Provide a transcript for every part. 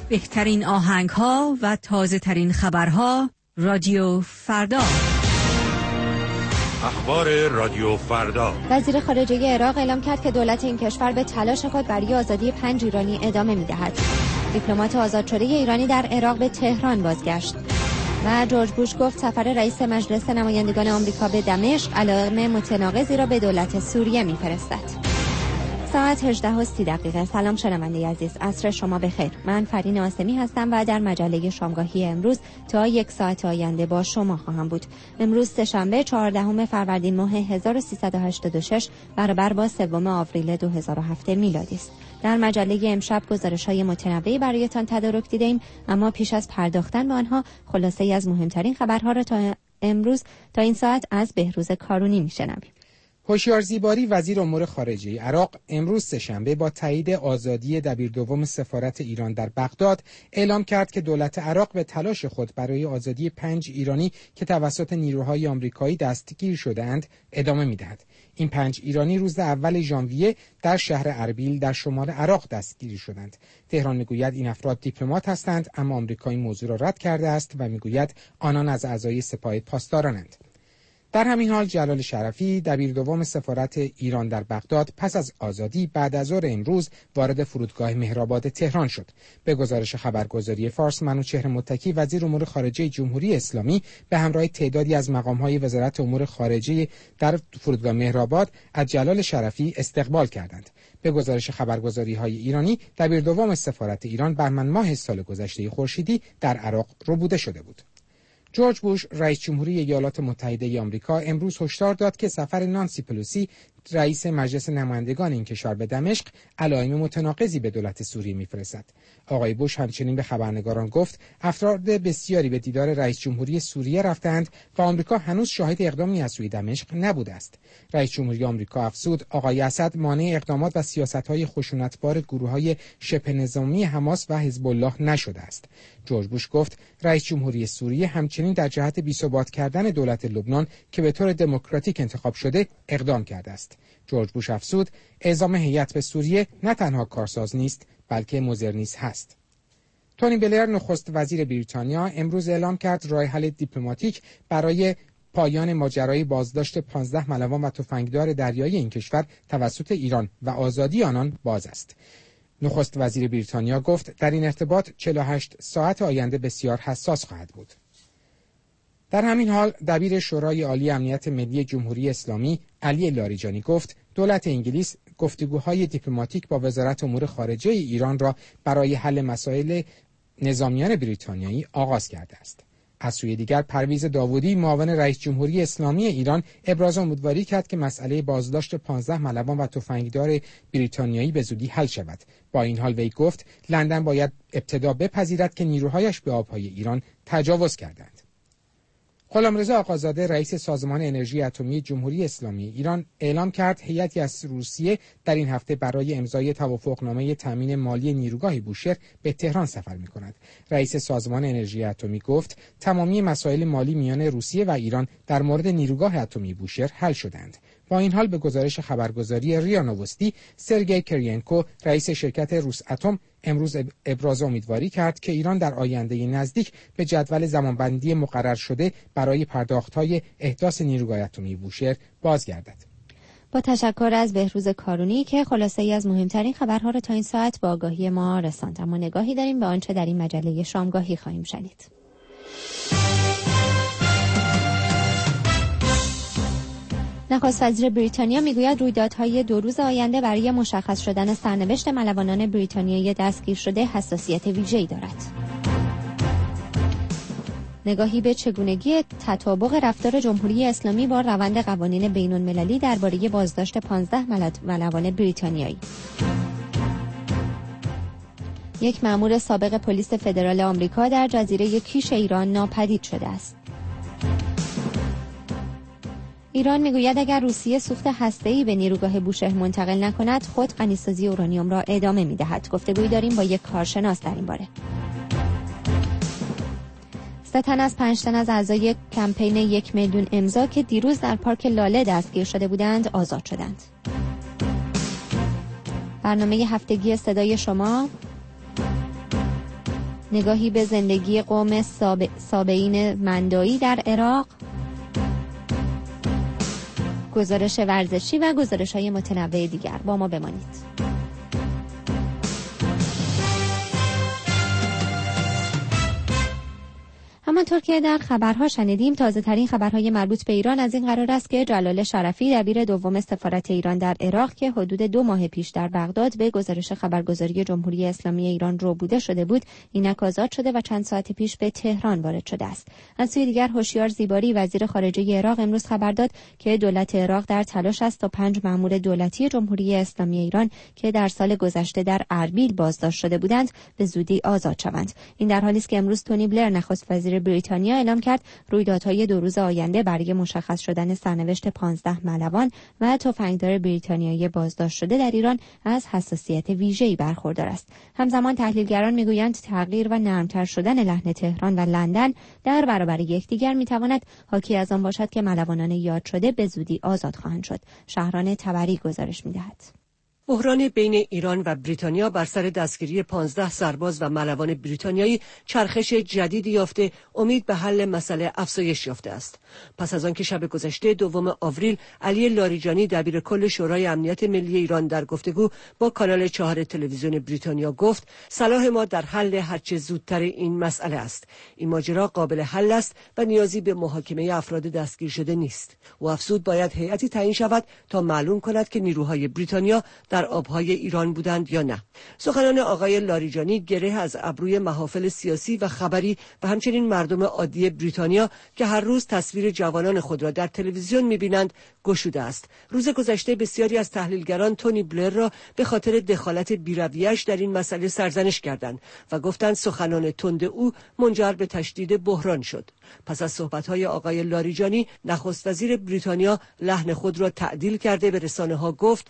بهترین آهنگ‌ها و تازه‌ترین خبرها رادیو فردا. اخبار رادیو فردا. وزیر خارجه عراق اعلام کرد که دولت این کشور به تلاش خود برای آزادی 5 ایرانی ادامه می‌دهد. دیپلمات آزاد شده ایرانی در عراق به تهران بازگشت. و جورج بوش گفت سفر رئیس مجلس نمایندگان آمریکا به دمشق علائم متناقضی را به دولت سوریه می‌فرستد. ساعت 18:30. سلام شنونده عزیز، عصر شما بخیر. من فرین آسمی هستم و در مجله شامگاهی امروز تا 1 ساعت آینده با شما خواهم بود. امروز سه‌شنبه 14 فروردین ماه 1386 برابر با 3 آوریل 2007 میلادی است. در مجله امشب گزارش‌های متنوعی برایتان تدارک دیدیم، اما پیش از پرداختن به آنها خلاصه‌ای از مهمترین خبرها را تا این ساعت از بهروز کارونی می‌شنویم. هوشیار زیباری وزیر امور خارجه عراق امروز سه‌شنبه با تایید آزادی دبیردوم سفارت ایران در بغداد اعلام کرد که دولت عراق به تلاش خود برای آزادی 5 ایرانی که توسط نیروهای آمریکایی دستگیر شده‌اند ادامه می‌دهد. این 5 ایرانی روز اول ژانویه در شهر اربیل در شمال عراق دستگیر شدند. تهران میگوید این افراد دیپلمات هستند، اما آمریکا این موضوع را رد کرده است و میگوید آنان از اعضای سپاه پاسدارانند. در همین حال جلال شرفی دبیردوم سفارت ایران در بغداد پس از آزادی بعد از ظهر امروز وارد فرودگاه مهرآباد تهران شد. به گزارش خبرگزاری فارس، منوچهر متکی وزیر امور خارجه جمهوری اسلامی به همراه تعدادی از مقام‌های وزارت امور خارجه در فرودگاه مهرآباد از جلال شرفی استقبال کردند. به گزارش خبرگزاری‌های ایرانی، دبیردوم سفارت ایران بهمن ماه سال گذشته خورشیدی در عراق ربوده شده بود. جورج بوش رئیس جمهوری ایالات متحده آمریکا امروز هشدار داد که سفر نانسی پلوسی رئیس مجلس نمایندگان این کشور به دمشق علائم متناقضی به دولت سوریه می‌فرستد. آقای بوش همچنین به خبرنگاران گفت افراد بسیاری به دیدار رئیس جمهوری سوریه رفتند و آمریکا هنوز شاهد اقدامی از سوی دمشق نبوده است. رئیس جمهوری آمریکا افزود آقای اسد مانع اقدامات و سیاست‌های خشونتبار گروه‌های شبه نظامی حماس و حزب الله نشده است. جورج بوش گفت رئیس جمهوری سوریه همچنین در جهت بی‌ثبات کردن دولت لبنان که به طور دموکراتیک انتخاب شده اقدام کرده است. جورج بوش افزود اعزام هیئت به سوریه نه تنها کارساز نیست بلکه مدرنیسم هست. تونی بلر نخست وزیر بریتانیا امروز اعلام کرد راه حل دیپلماتیک برای پایان ماجرای بازداشت 15 ملوان و تفنگدار دریایی این کشور توسط ایران و آزادی آنان باز است. نخست وزیر بریتانیا گفت در این ارتباط 48 ساعت آینده بسیار حساس خواهد بود. در همین حال دبیر شورای عالی امنیت ملی جمهوری اسلامی علی لاریجانی گفت دولت انگلیس گفتگوهای دیپلماتیک با وزارت امور خارجه ایران را برای حل مسائل نظامیان بریتانیایی آغاز کرده است. از سوی دیگر پرویز داوودی معاون رئیس جمهوری اسلامی ایران ابراز امیدواری کرد که مسئله بازداشت 15 ملوان و تفنگدار بریتانیایی به زودی حل شود. با این حال وی گفت لندن باید ابتدا بپذیرد که نیروهایش به آبهای ایران تجاوز کردند. غلامرضا آقازاده رئیس سازمان انرژی اتمی جمهوری اسلامی ایران اعلام کرد هیئتی از روسیه در این هفته برای امضای توافقنامه تامین مالی نیروگاه بوشهر به تهران سفر می‌کند. رئیس سازمان انرژی اتمی گفت تمامی مسائل مالی میان روسیه و ایران در مورد نیروگاه اتمی بوشهر حل شدند. با این حال به گزارش خبرگزاری ریا نووستی، سرگئی کرینکو رئیس شرکت روس اتم امروز ابراز امیدواری کرد که ایران در آینده نزدیک به جدول زمانبندی مقرر شده برای پرداخت‌های احداث نیروگاه اتمی بوشهر بازگردد. با تشکر از بهروز کارونی که خلاصه‌ای از مهمترین خبرها را تا این ساعت با آگاهی ما رساند. اما نگاهی داریم به آنچه در این مجله شامگاهی خواهیم شنید. نخست وزیر بریتانیا میگوید رویدادهای 2 روز آینده برای مشخص شدن سرنوشت ملوانان بریتانیایی دستگیر شده حساسیت ویژه‌ای دارد. نگاهی به چگونگی تطابق رفتار جمهوری اسلامی با روند قوانین بین‌المللی درباره بازداشت 15 ملوان بریتانیایی. یک مأمور سابق پلیس فدرال آمریکا در جزیره کیش ایران ناپدید شده است. ایران میگوید اگر روسیه سوخت هسته‌ای به نیروگاه بوشهر منتقل نکند خود غنیسازی اورانیوم را ادامه می‌دهد. گفتگویی داریم با یک کارشناس در این باره. 3 تن از 5 تن از اعضای کمپین 1 میلیون امضا که دیروز در پارک لاله دستگیر شده بودند آزاد شدند. برنامه هفتگی صدای شما نگاهی به زندگی قوم سابئین مندایی در عراق، گزارش ورزشی و گزارش‌های متنوع دیگر. با ما بمانید. همانطور که در خبرها شنیدیم، تازه ترین خبرهای مربوط به ایران از این قرار است که جلال شرفی دبیر دوم سفارت ایران در عراق که حدود 2 ماه پیش در بغداد به گزارش خبرگزاری جمهوری اسلامی ایران ربوده شده بود، اینک آزاد شده و چند ساعت پیش به تهران وارد شده است. از سوی دیگر هوشیار زیباری وزیر خارجه عراق امروز خبر داد که دولت عراق در تلاش است تا 5 مأمور دولتی جمهوری اسلامی ایران که در سال گذشته در اربیل بازداشت شده بودند به زودی آزاد شوند. این در حالی است که امروز تونی بلر نخست وزیر بریتانیا اعلام کرد رویدادهای 2 روز آینده برای مشخص شدن سرنوشت 15 ملوان و تفنگدار بریتانیایی بازداشت شده در ایران از حساسیت ویژه‌ای برخوردار است. همزمان تحلیلگران میگویند تغییر و نرمتر شدن لحن تهران و لندن در برابر یکدیگر میتواند حاکی از آن باشد که ملوانان یاد شده به زودی آزاد خواهند شد. شهران تبری گزارش میدهد. بحران بین ایران و بریتانیا بر سر دستگیری 15 سرباز و ملوان بریتانیایی چرخش جدیدی یافته، امید به حل مسئله افزایش یافته است. پس از آنکه شب گذشته 2 آوریل علی لاریجانی دبیر کل شورای امنیت ملی ایران در گفتگو با کانال 4 تلویزیون بریتانیا گفت صلاح ما در حل هرچه زودتر این مسئله است. این ماجرا قابل حل است و نیازی به محاکمه افراد دستگیر شده نیست. و افزود باید هیئتی تعیین شود تا معلوم کند که نیروهای بریتانیا در آبهای ایران بودند یا نه. سخنان آقای لاریجانی گره از ابروی محافل سیاسی و خبری و همچنین مردم عادی بریتانیا که هر روز تصویر جوانان خود را در تلویزیون می‌بینند گشوده است. روز گذشته بسیاری از تحلیلگران تونی بلر را به خاطر دخالت بی‌رویه‌اش در این مسئله سرزنش کردند و گفتند سخنان تند او منجر به تشدید بحران شد. پس از صحبت‌های آقای لاریجانی، نخست وزیر بریتانیا لحن خود را تعدیل کرده به رسانه‌ها گفت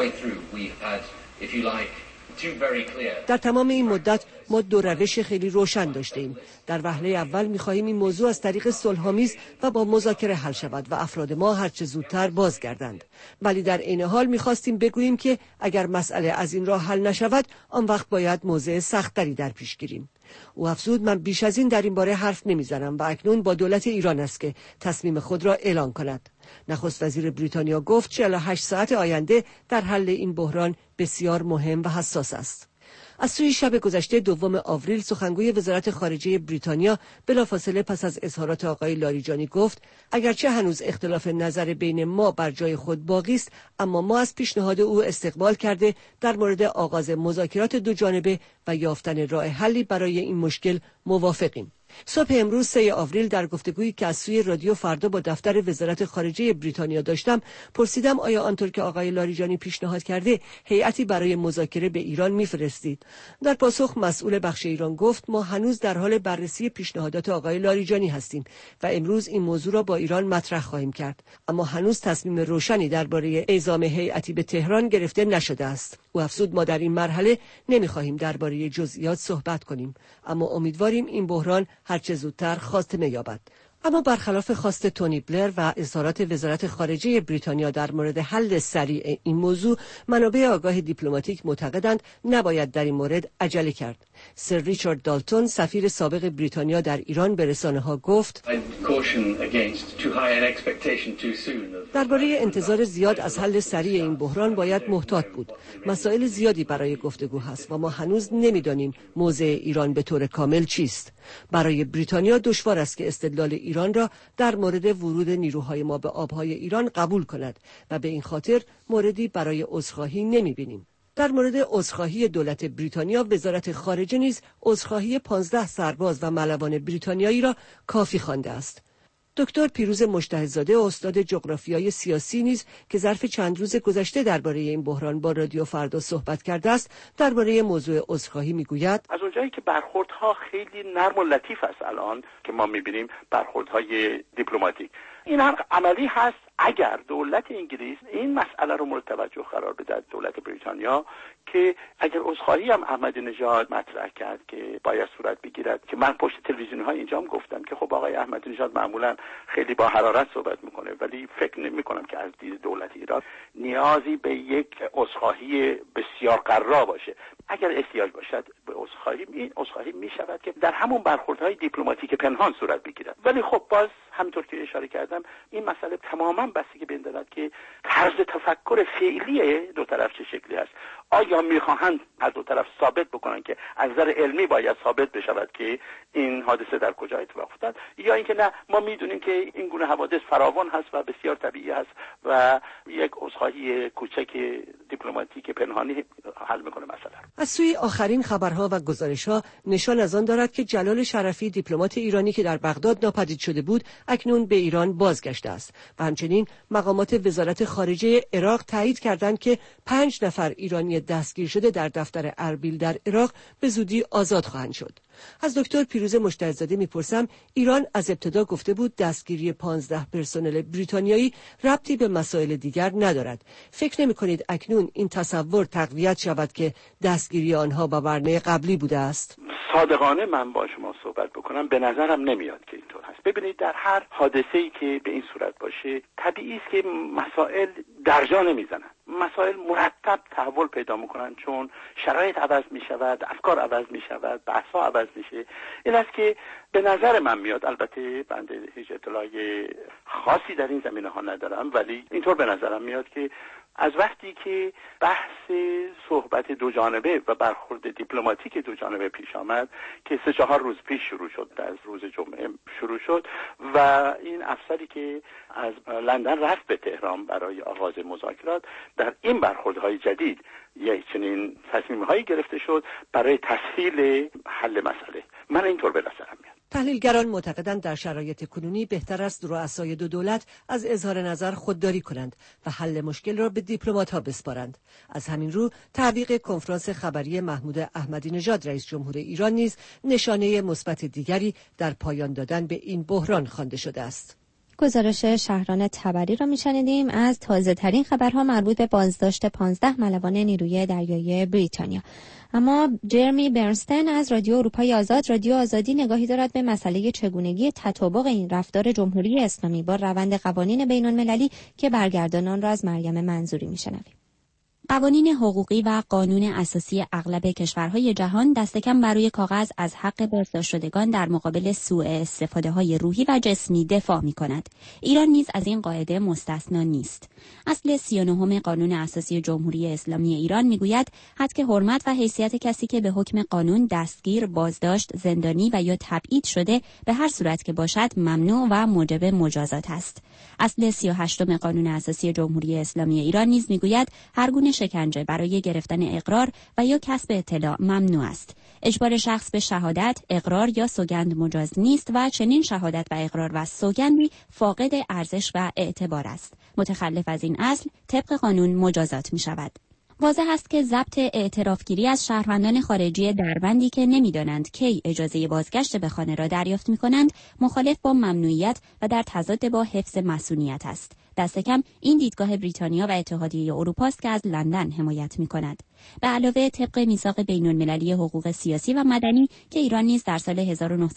در تمام این مدت ما 2 روش خیلی روشن داشتیم. در وهله اول می‌خواهیم این موضوع از طریق صلح‌آمیز و با مذاکره حل شود و افراد ما هرچه زودتر بازگردند. ولی در عین حال می‌خواستیم بگوییم که اگر مسئله از این راه حل نشود، آن وقت باید موضع سخت‌تری در پیش گیریم. او افزود من بیش از این در این باره حرف نمیزنم و اکنون با دولت ایران است که تصمیم خود را اعلان کند. نخست وزیر بریتانیا گفت 48 ساعت آینده در حل این بحران بسیار مهم و حساس است. از سوی شب گذشته 2 آوریل سخنگوی وزارت خارجه بریتانیا بلافاصله پس از اظهارات آقای لاریجانی گفت اگرچه هنوز اختلاف نظر بین ما بر جای خود باقی است، اما ما از پیشنهاد او استقبال کرده در مورد آغاز مذاکرات 2 جانبه و یافتن راه حلی برای این مشکل موافقیم. صبح امروز 3 آوریل در گفتگویی که از سوی رادیو فردا با دفتر وزارت خارجه بریتانیا داشتم، پرسیدم آیا آنطور که آقای لاریجانی پیشنهاد کرده هیئتی برای مذاکره به ایران می‌فرستید؟ در پاسخ مسئول بخش ایران گفت ما هنوز در حال بررسی پیشنهادات آقای لاریجانی هستیم و امروز این موضوع را با ایران مطرح خواهیم کرد، اما هنوز تصمیم روشنی درباره اعزام هیئتی به تهران گرفته نشده است. او افزود ما در این مرحله نمی‌خواهیم درباره جزئیات صحبت کنیم، اما امیدواریم این بحران هرچه زودتر خاتمه یابد. اما برخلاف خواست تونی بلر و اظهارات وزارت خارجه بریتانیا در مورد حل سریع این موضوع، منابع آگاه دیپلماتیک معتقدند نباید در این مورد عجله کرد. سر ریچارد دالتون سفیر سابق بریتانیا در ایران به رسانه‌ها گفت درباره انتظار زیاد از حل سریع این بحران باید محتاط بود. مسائل زیادی برای گفتگو هست و ما هنوز نمی‌دانیم موضع ایران به طور کامل چیست. برای بریتانیا دشوار است که استدلال ایران را در مورد ورود نیروهای ما به آبهای ایران قبول کند و به این خاطر موردی برای عذرخواهی نمی‌بینیم. در مورد عذرخواهی دولت بریتانیا، وزارت خارجه نیز عذرخواهی 15 سرباز و ملوان بریتانیایی را کافی خوانده است. دکتر پیروز مجتهدزاده، استاد جغرافیای سیاسی نیز که ظرف چند روز گذشته درباره این بحران با رادیو فردا صحبت کرده است، درباره موضوع عذرخواهی میگوید از اونجایی که برخوردها خیلی نرم و لطیف است الان که ما میبینیم برخوردهای دیپلماتیک، این هم عملی هست اگر دولت انگلیس این مسئله رو مورد توجه قرار بده، دولت بریتانیا، که اگر عذرخواهی هم احمدی نژاد مطرح کرد که باید صورت بگیرد، که من پشت تلویزیون‌های اینجا هم گفتم که خب آقای احمدی نژاد معمولا خیلی با حرارت صحبت میکنه، ولی فکر نمی‌کنم که از دید دولت ایران نیازی به یک عذرخواهی بسیار قرار باشه. اگر احتیاج باشد به عذرخواهی، این عذرخواهی میشود که در همون برخوردهای دیپلماتیک پنهان صورت بگیرد. ولی خب باز همونطور که اشاره کردم این مسئله تماما بستگی به این دارد که طرز تفکر فعلی دو طرف چه شکلی است. آیا میخواهند از دو طرف ثابت بکنن که از نظر علمی باید ثابت بشود که این حادثه در کجا اتفاق افتاد، یا اینکه نه ما میدونیم که این گونه حوادث فراوان هست و بسیار طبیعی هست و یک عذرخواهی کوچک دیپلماتیک پنهانی حل میکنه مسئله. از سوی آخرین خبرها و گزارش‌ها نشان از آن دارد که جلال شرفی، دیپلمات ایرانی که در بغداد ناپدید شده بود، اکنون به ایران بازگشته است و همچنین مقامات وزارت خارجه عراق تایید کردند که 5 نفر ایرانی دستگیر شده در دفتر اربیل در عراق به زودی آزاد خواهند شد. از دکتر پیروز مشتهزاده میپرسم، ایران از ابتدا گفته بود دستگیری 15 پرسنل بریتانیایی ربطی به مسائل دیگر ندارد. فکر نمی‌کنید اکنون این تصور تقویت شود که دستگیری آنها با برنامه قبلی بوده است؟ صادقانه من با شما صحبت بکنم، به نظرم نمیاد که اینطور هست. ببینید در هر حادثه‌ای که به این صورت باشه طبیعی است که مسائل درجا نمیزنن، مسائل مرتب تحول پیدا میکنن، چون شرایط عوض میشود، افکار عوض میشود، بحث‌ها عوض میشه. این است که به نظر من میاد، البته بنده هیچ اطلاعی خاصی در این زمینه‌ها ندارم، ولی اینطور به نظرم میاد که از وقتی که بحث صحبت دو جانبه و برخورد دیپلماتیک دو جانبه پیش آمد که 3-4 روز پیش شروع شد، از روز جمعه شروع شد و این افسری که از لندن رفت به تهران برای آغاز مذاکرات، در این برخوردهای جدید یک چنین تصمیم‌هایی گرفته شد برای تسهیل حل مسئله. من اینطور به نظرم میاد. تحلیلگران معتقدند در شرایط کنونی بهتر است رؤسای دو دولت از اظهار نظر خودداری کنند و حل مشکل را به دیپلمات‌ها بسپارند. از همین رو تعویق کنفرانس خبری محمود احمدی نژاد رئیس جمهور ایران نیز نشانه مثبت دیگری در پایان دادن به این بحران خوانده شده است. گزارش شهران تبری را میشنیدیم از تازه ترین خبرها مربوط به بازداشت 15 ملوان نیروی دریایی بریتانیا. اما جرمی برنستن از رادیو اروپای آزاد، رادیو آزادی، نگاهی دارد به مسئله چگونگی تطابق این رفتار جمهوری اسلامی با روند قوانین بین‌المللی که برگردانان را از مریم منظوری میشنویم. قوانین حقوقی و قانون اساسی اغلب کشورهای جهان دست کم بر روی کاغذ از حق بازداشت شدگان در مقابل سوء استفاده‌های روحی و جسمی دفاع می‌کند. ایران نیز از این قاعده مستثنا نیست. اصل 39 قانون اساسی جمهوری اسلامی ایران می‌گوید حق حرمت و حیثیت کسی که به حکم قانون دستگیر، بازداشت، زندانی و یا تبعید شده به هر صورت که باشد ممنوع و موجب مجازات است. اصل 38 قانون اساسی جمهوری اسلامی ایران نیز می‌گوید هر گونه شکنجه برای گرفتن اقرار و یا کسب اطلاع ممنوع است. اجبار شخص به شهادت، اقرار یا سوگند مجاز نیست و چنین شهادت و اقرار و سوگندی فاقد ارزش و اعتبار است. متخلف از این اصل طبق قانون مجازات می شود. واضح است که ضبط اعترافگیری از شهروندان خارجی دربندی که نمی‌دانند کی اجازه بازگشت به خانه را دریافت می‌کنند مخالف با ممنوعیت و در تضاد با حفظ مصونیت است. دست کم این دیدگاه بریتانیا و اتحادیه اروپا است که از لندن حمایت می‌کند. به علاوه طبق میثاق بین‌المللی حقوق سیاسی و مدنی که ایران نیز در سال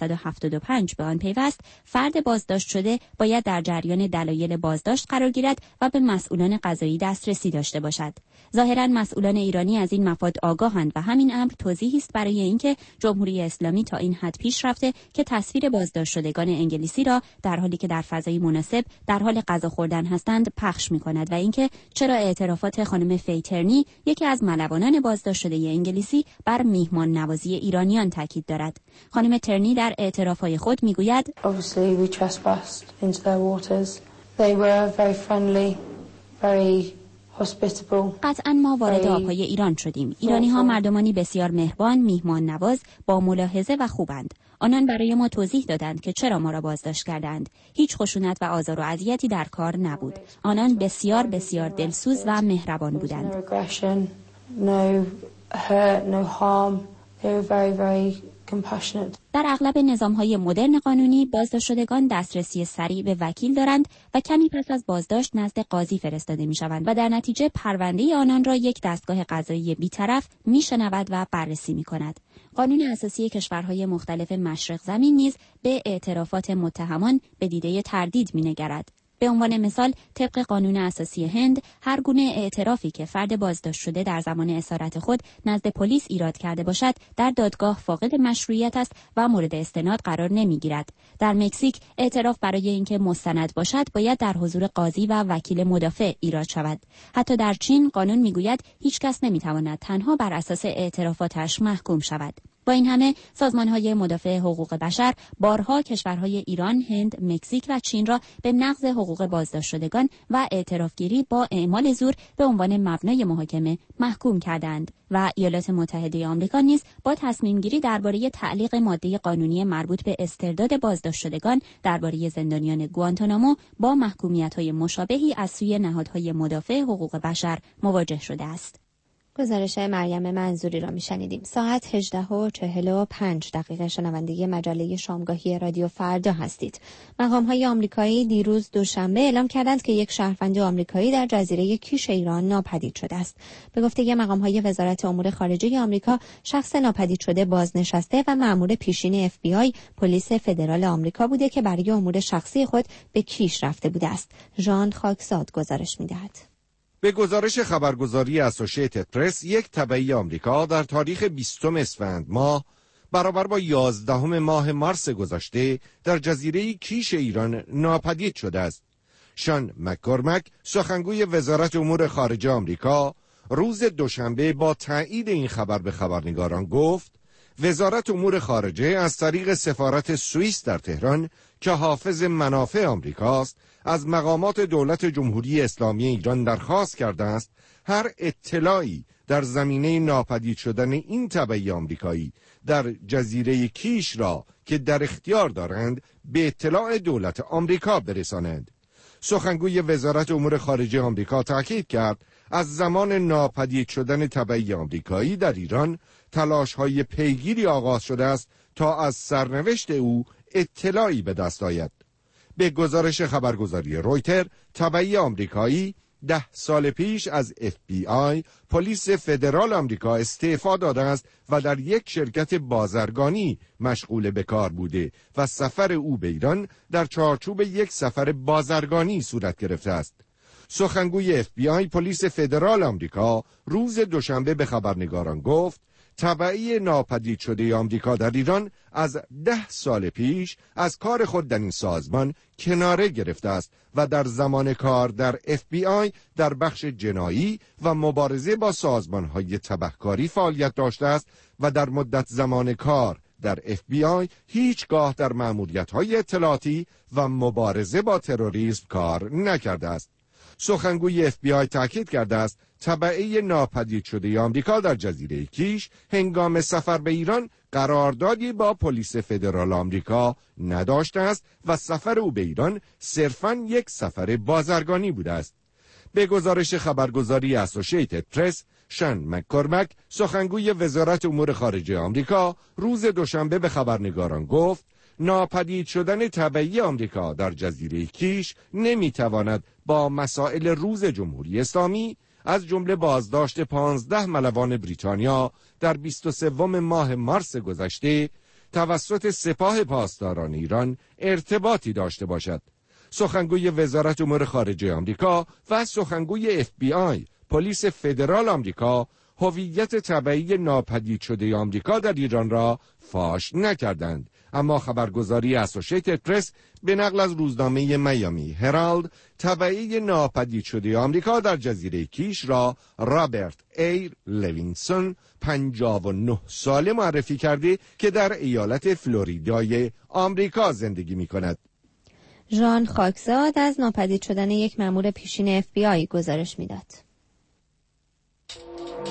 1975 به آن پیوست، فرد بازداشت شده باید در جریان دلایل بازداشت قرار گیرد و به مسئولان قضایی دسترسی داشته باشد. ظاهراً مسئولان ایرانی از این مفاد آگاهند و همین امر توضیحی است برای اینکه جمهوری اسلامی تا این حد پیش رفته که تصویر بازداشت شدگان انگلیسی را در حالی که در فضای مناسب در حال غذا خوردن هستند پخش می‌کند و اینکه چرا اعترافات خانم فیترنی، یکی از ملوانان بازداشت شده انگلیسی، بر میهمان نوازی ایرانیان تاکید دارد. خانم ترنی در اعترافات خود میگوید Obviously we trespassed into their waters. They were very friendly, very قطعا ما وارد آبهای ایران شدیم. ایرانی ها مردمانی بسیار مهربان، میهمان نواز، با ملاحظه و خوبند. آنان برای ما توضیح دادند که چرا ما را بازداشت کردند. هیچ خشونت و آزار و اذیتی در کار نبود. آنان بسیار بسیار دلسوز و مهربان بودند. compassionate. در اغلب نظام‌های مدرن قانونی بازداشت شدگان دسترسی سریع به وکیل دارند و کمی پس از بازداشت نزد قاضی فرستاده می‌شوند و در نتیجه پرونده آنان را یک دستگاه قضایی بی‌طرف می‌شنود و بررسی می‌کند. قانون اساسی کشورهای مختلف مشرق زمین نیز به اعترافات متهمان به دیده تردید می‌نگرد. به عنوان مثال طبق قانون اساسی هند هر گونه اعترافی که فرد بازداشت شده در زمان اسارت خود نزد پلیس ایراد کرده باشد در دادگاه فاقد مشروعیت است و مورد استناد قرار نمیگیرد. در مکزیک اعتراف برای اینکه مستند باشد باید در حضور قاضی و وکیل مدافع ایراد شود. حتی در چین قانون میگوید هیچ کس نمیتواند تنها بر اساس اعترافاتش محکوم شود. با این همه سازمان‌های مدافع حقوق بشر بارها کشورهای ایران، هند، مکزیک و چین را به نقض حقوق بازداشت شدگان و اعترافگیری با اعمال زور به عنوان مبنای محاکمه محکوم کردند و ایالات متحده آمریکا نیز با تصمیم‌گیری درباره تعلیق ماده قانونی مربوط به استرداد بازداشت شدگان درباره زندانیان گوانتانامو با محکومیت‌های مشابهی از سوی نهادهای مدافع حقوق بشر مواجه شده است. گزارش مریم منظوری را میشنیدیم. ساعت 18:45 شنونده مجله شامگاهی رادیو فردا هستید. مقام‌های آمریکایی دیروز دوشنبه اعلام کردند که یک شهروند آمریکایی در جزیره کیش ایران ناپدید شده است. به گفته مقام‌های وزارت امور خارجه آمریکا، شخص ناپدید شده بازنشسته و مأمور پیشین FBI پلیس فدرال آمریکا بوده که برای امور شخصی خود به کیش رفته بوده است. ژان خاکزاد گزارش می‌دهد. به گزارش خبرگزاری اسوسییتد پرس، یک تبعی آمریکا در تاریخ 20 اسفند ماه برابر با 11 ماه مارس گذشته در جزیره کیش ایران ناپدید شده است. شان مک‌کورمک، سخنگوی وزارت امور خارجه آمریکا، روز دوشنبه با تایید این خبر به خبرنگاران گفت وزارت امور خارجه از طریق سفارت سوئیس در تهران که حافظ منافع آمریکاست از مقامات دولت جمهوری اسلامی ایران درخواست کرده است هر اطلاعی در زمینه ناپدید شدن این تبعی آمریکایی در جزیره کیش را که در اختیار دارند به اطلاع دولت آمریکا برسانند. سخنگوی وزارت امور خارجه آمریکا تاکید کرد از زمان ناپدید شدن تبعی آمریکایی در ایران تلاش‌های پیگیری آغاز شده است تا از سرنوشت او اطلاعی به دست آید. به گزارش خبرگزاری رویتر، تبعی آمریکایی 10 سال پیش از FBI پلیس فدرال آمریکا استعفا داده است و در یک شرکت بازرگانی مشغول به کار بوده و سفر او به ایران در چارچوب یک سفر بازرگانی صورت گرفته است. سخنگوی FBI پلیس فدرال آمریکا روز دوشنبه به خبرنگاران گفت تبعی ناپدید شده آمریکا در ایران از 10 سال پیش از کار خود در این سازمان کناره گرفته است و در زمان کار در FBI در بخش جنایی و مبارزه با سازمان‌های تبهکاری فعالیت داشته است و در مدت زمان کار در FBI هیچگاه در مأموریت‌های اطلاعاتی و مبارزه با تروریسم کار نکرده است. سخنگوی FBI تاکید کرده است تبعی ناپدید شده آمریکا در جزیره کیش هنگام سفر به ایران قراردادی با پلیس فدرال آمریکا نداشته است و سفر او به ایران صرفاً یک سفر بازرگانی بوده است. به گزارش خبرگزاری اسوسییتد پرس، شان مک‌کورمک، سخنگوی وزارت امور خارجه آمریکا، روز دوشنبه به خبرنگاران گفت ناپدید شدن تبعی آمریکا در جزیره کیش نمیتواند با مسائل روز جمهوری اسلامی از جمله بازداشت 15 ملوان بریتانیا در 23 ماه مارس گذشته توسط سپاه پاسداران ایران ارتباطی داشته باشد. سخنگوی وزارت امور خارجه آمریکا و سخنگوی FBI پلیس فدرال آمریکا هویت تبعی ناپدید شده آمریکا در ایران را فاش نکردند، اما خبرگزاری اسوسییتد پرس به نقل از روزنامه میامی هرالد تبعی ناپدید شده آمریکا در جزیره کیش را رابرت ای لوینسون 59 ساله معرفی کرده که در ایالت فلوریدای آمریکا زندگی می کند. ژان خاکزاد از ناپدید شدن یک مأمور پیشین FBI گزارش میداد.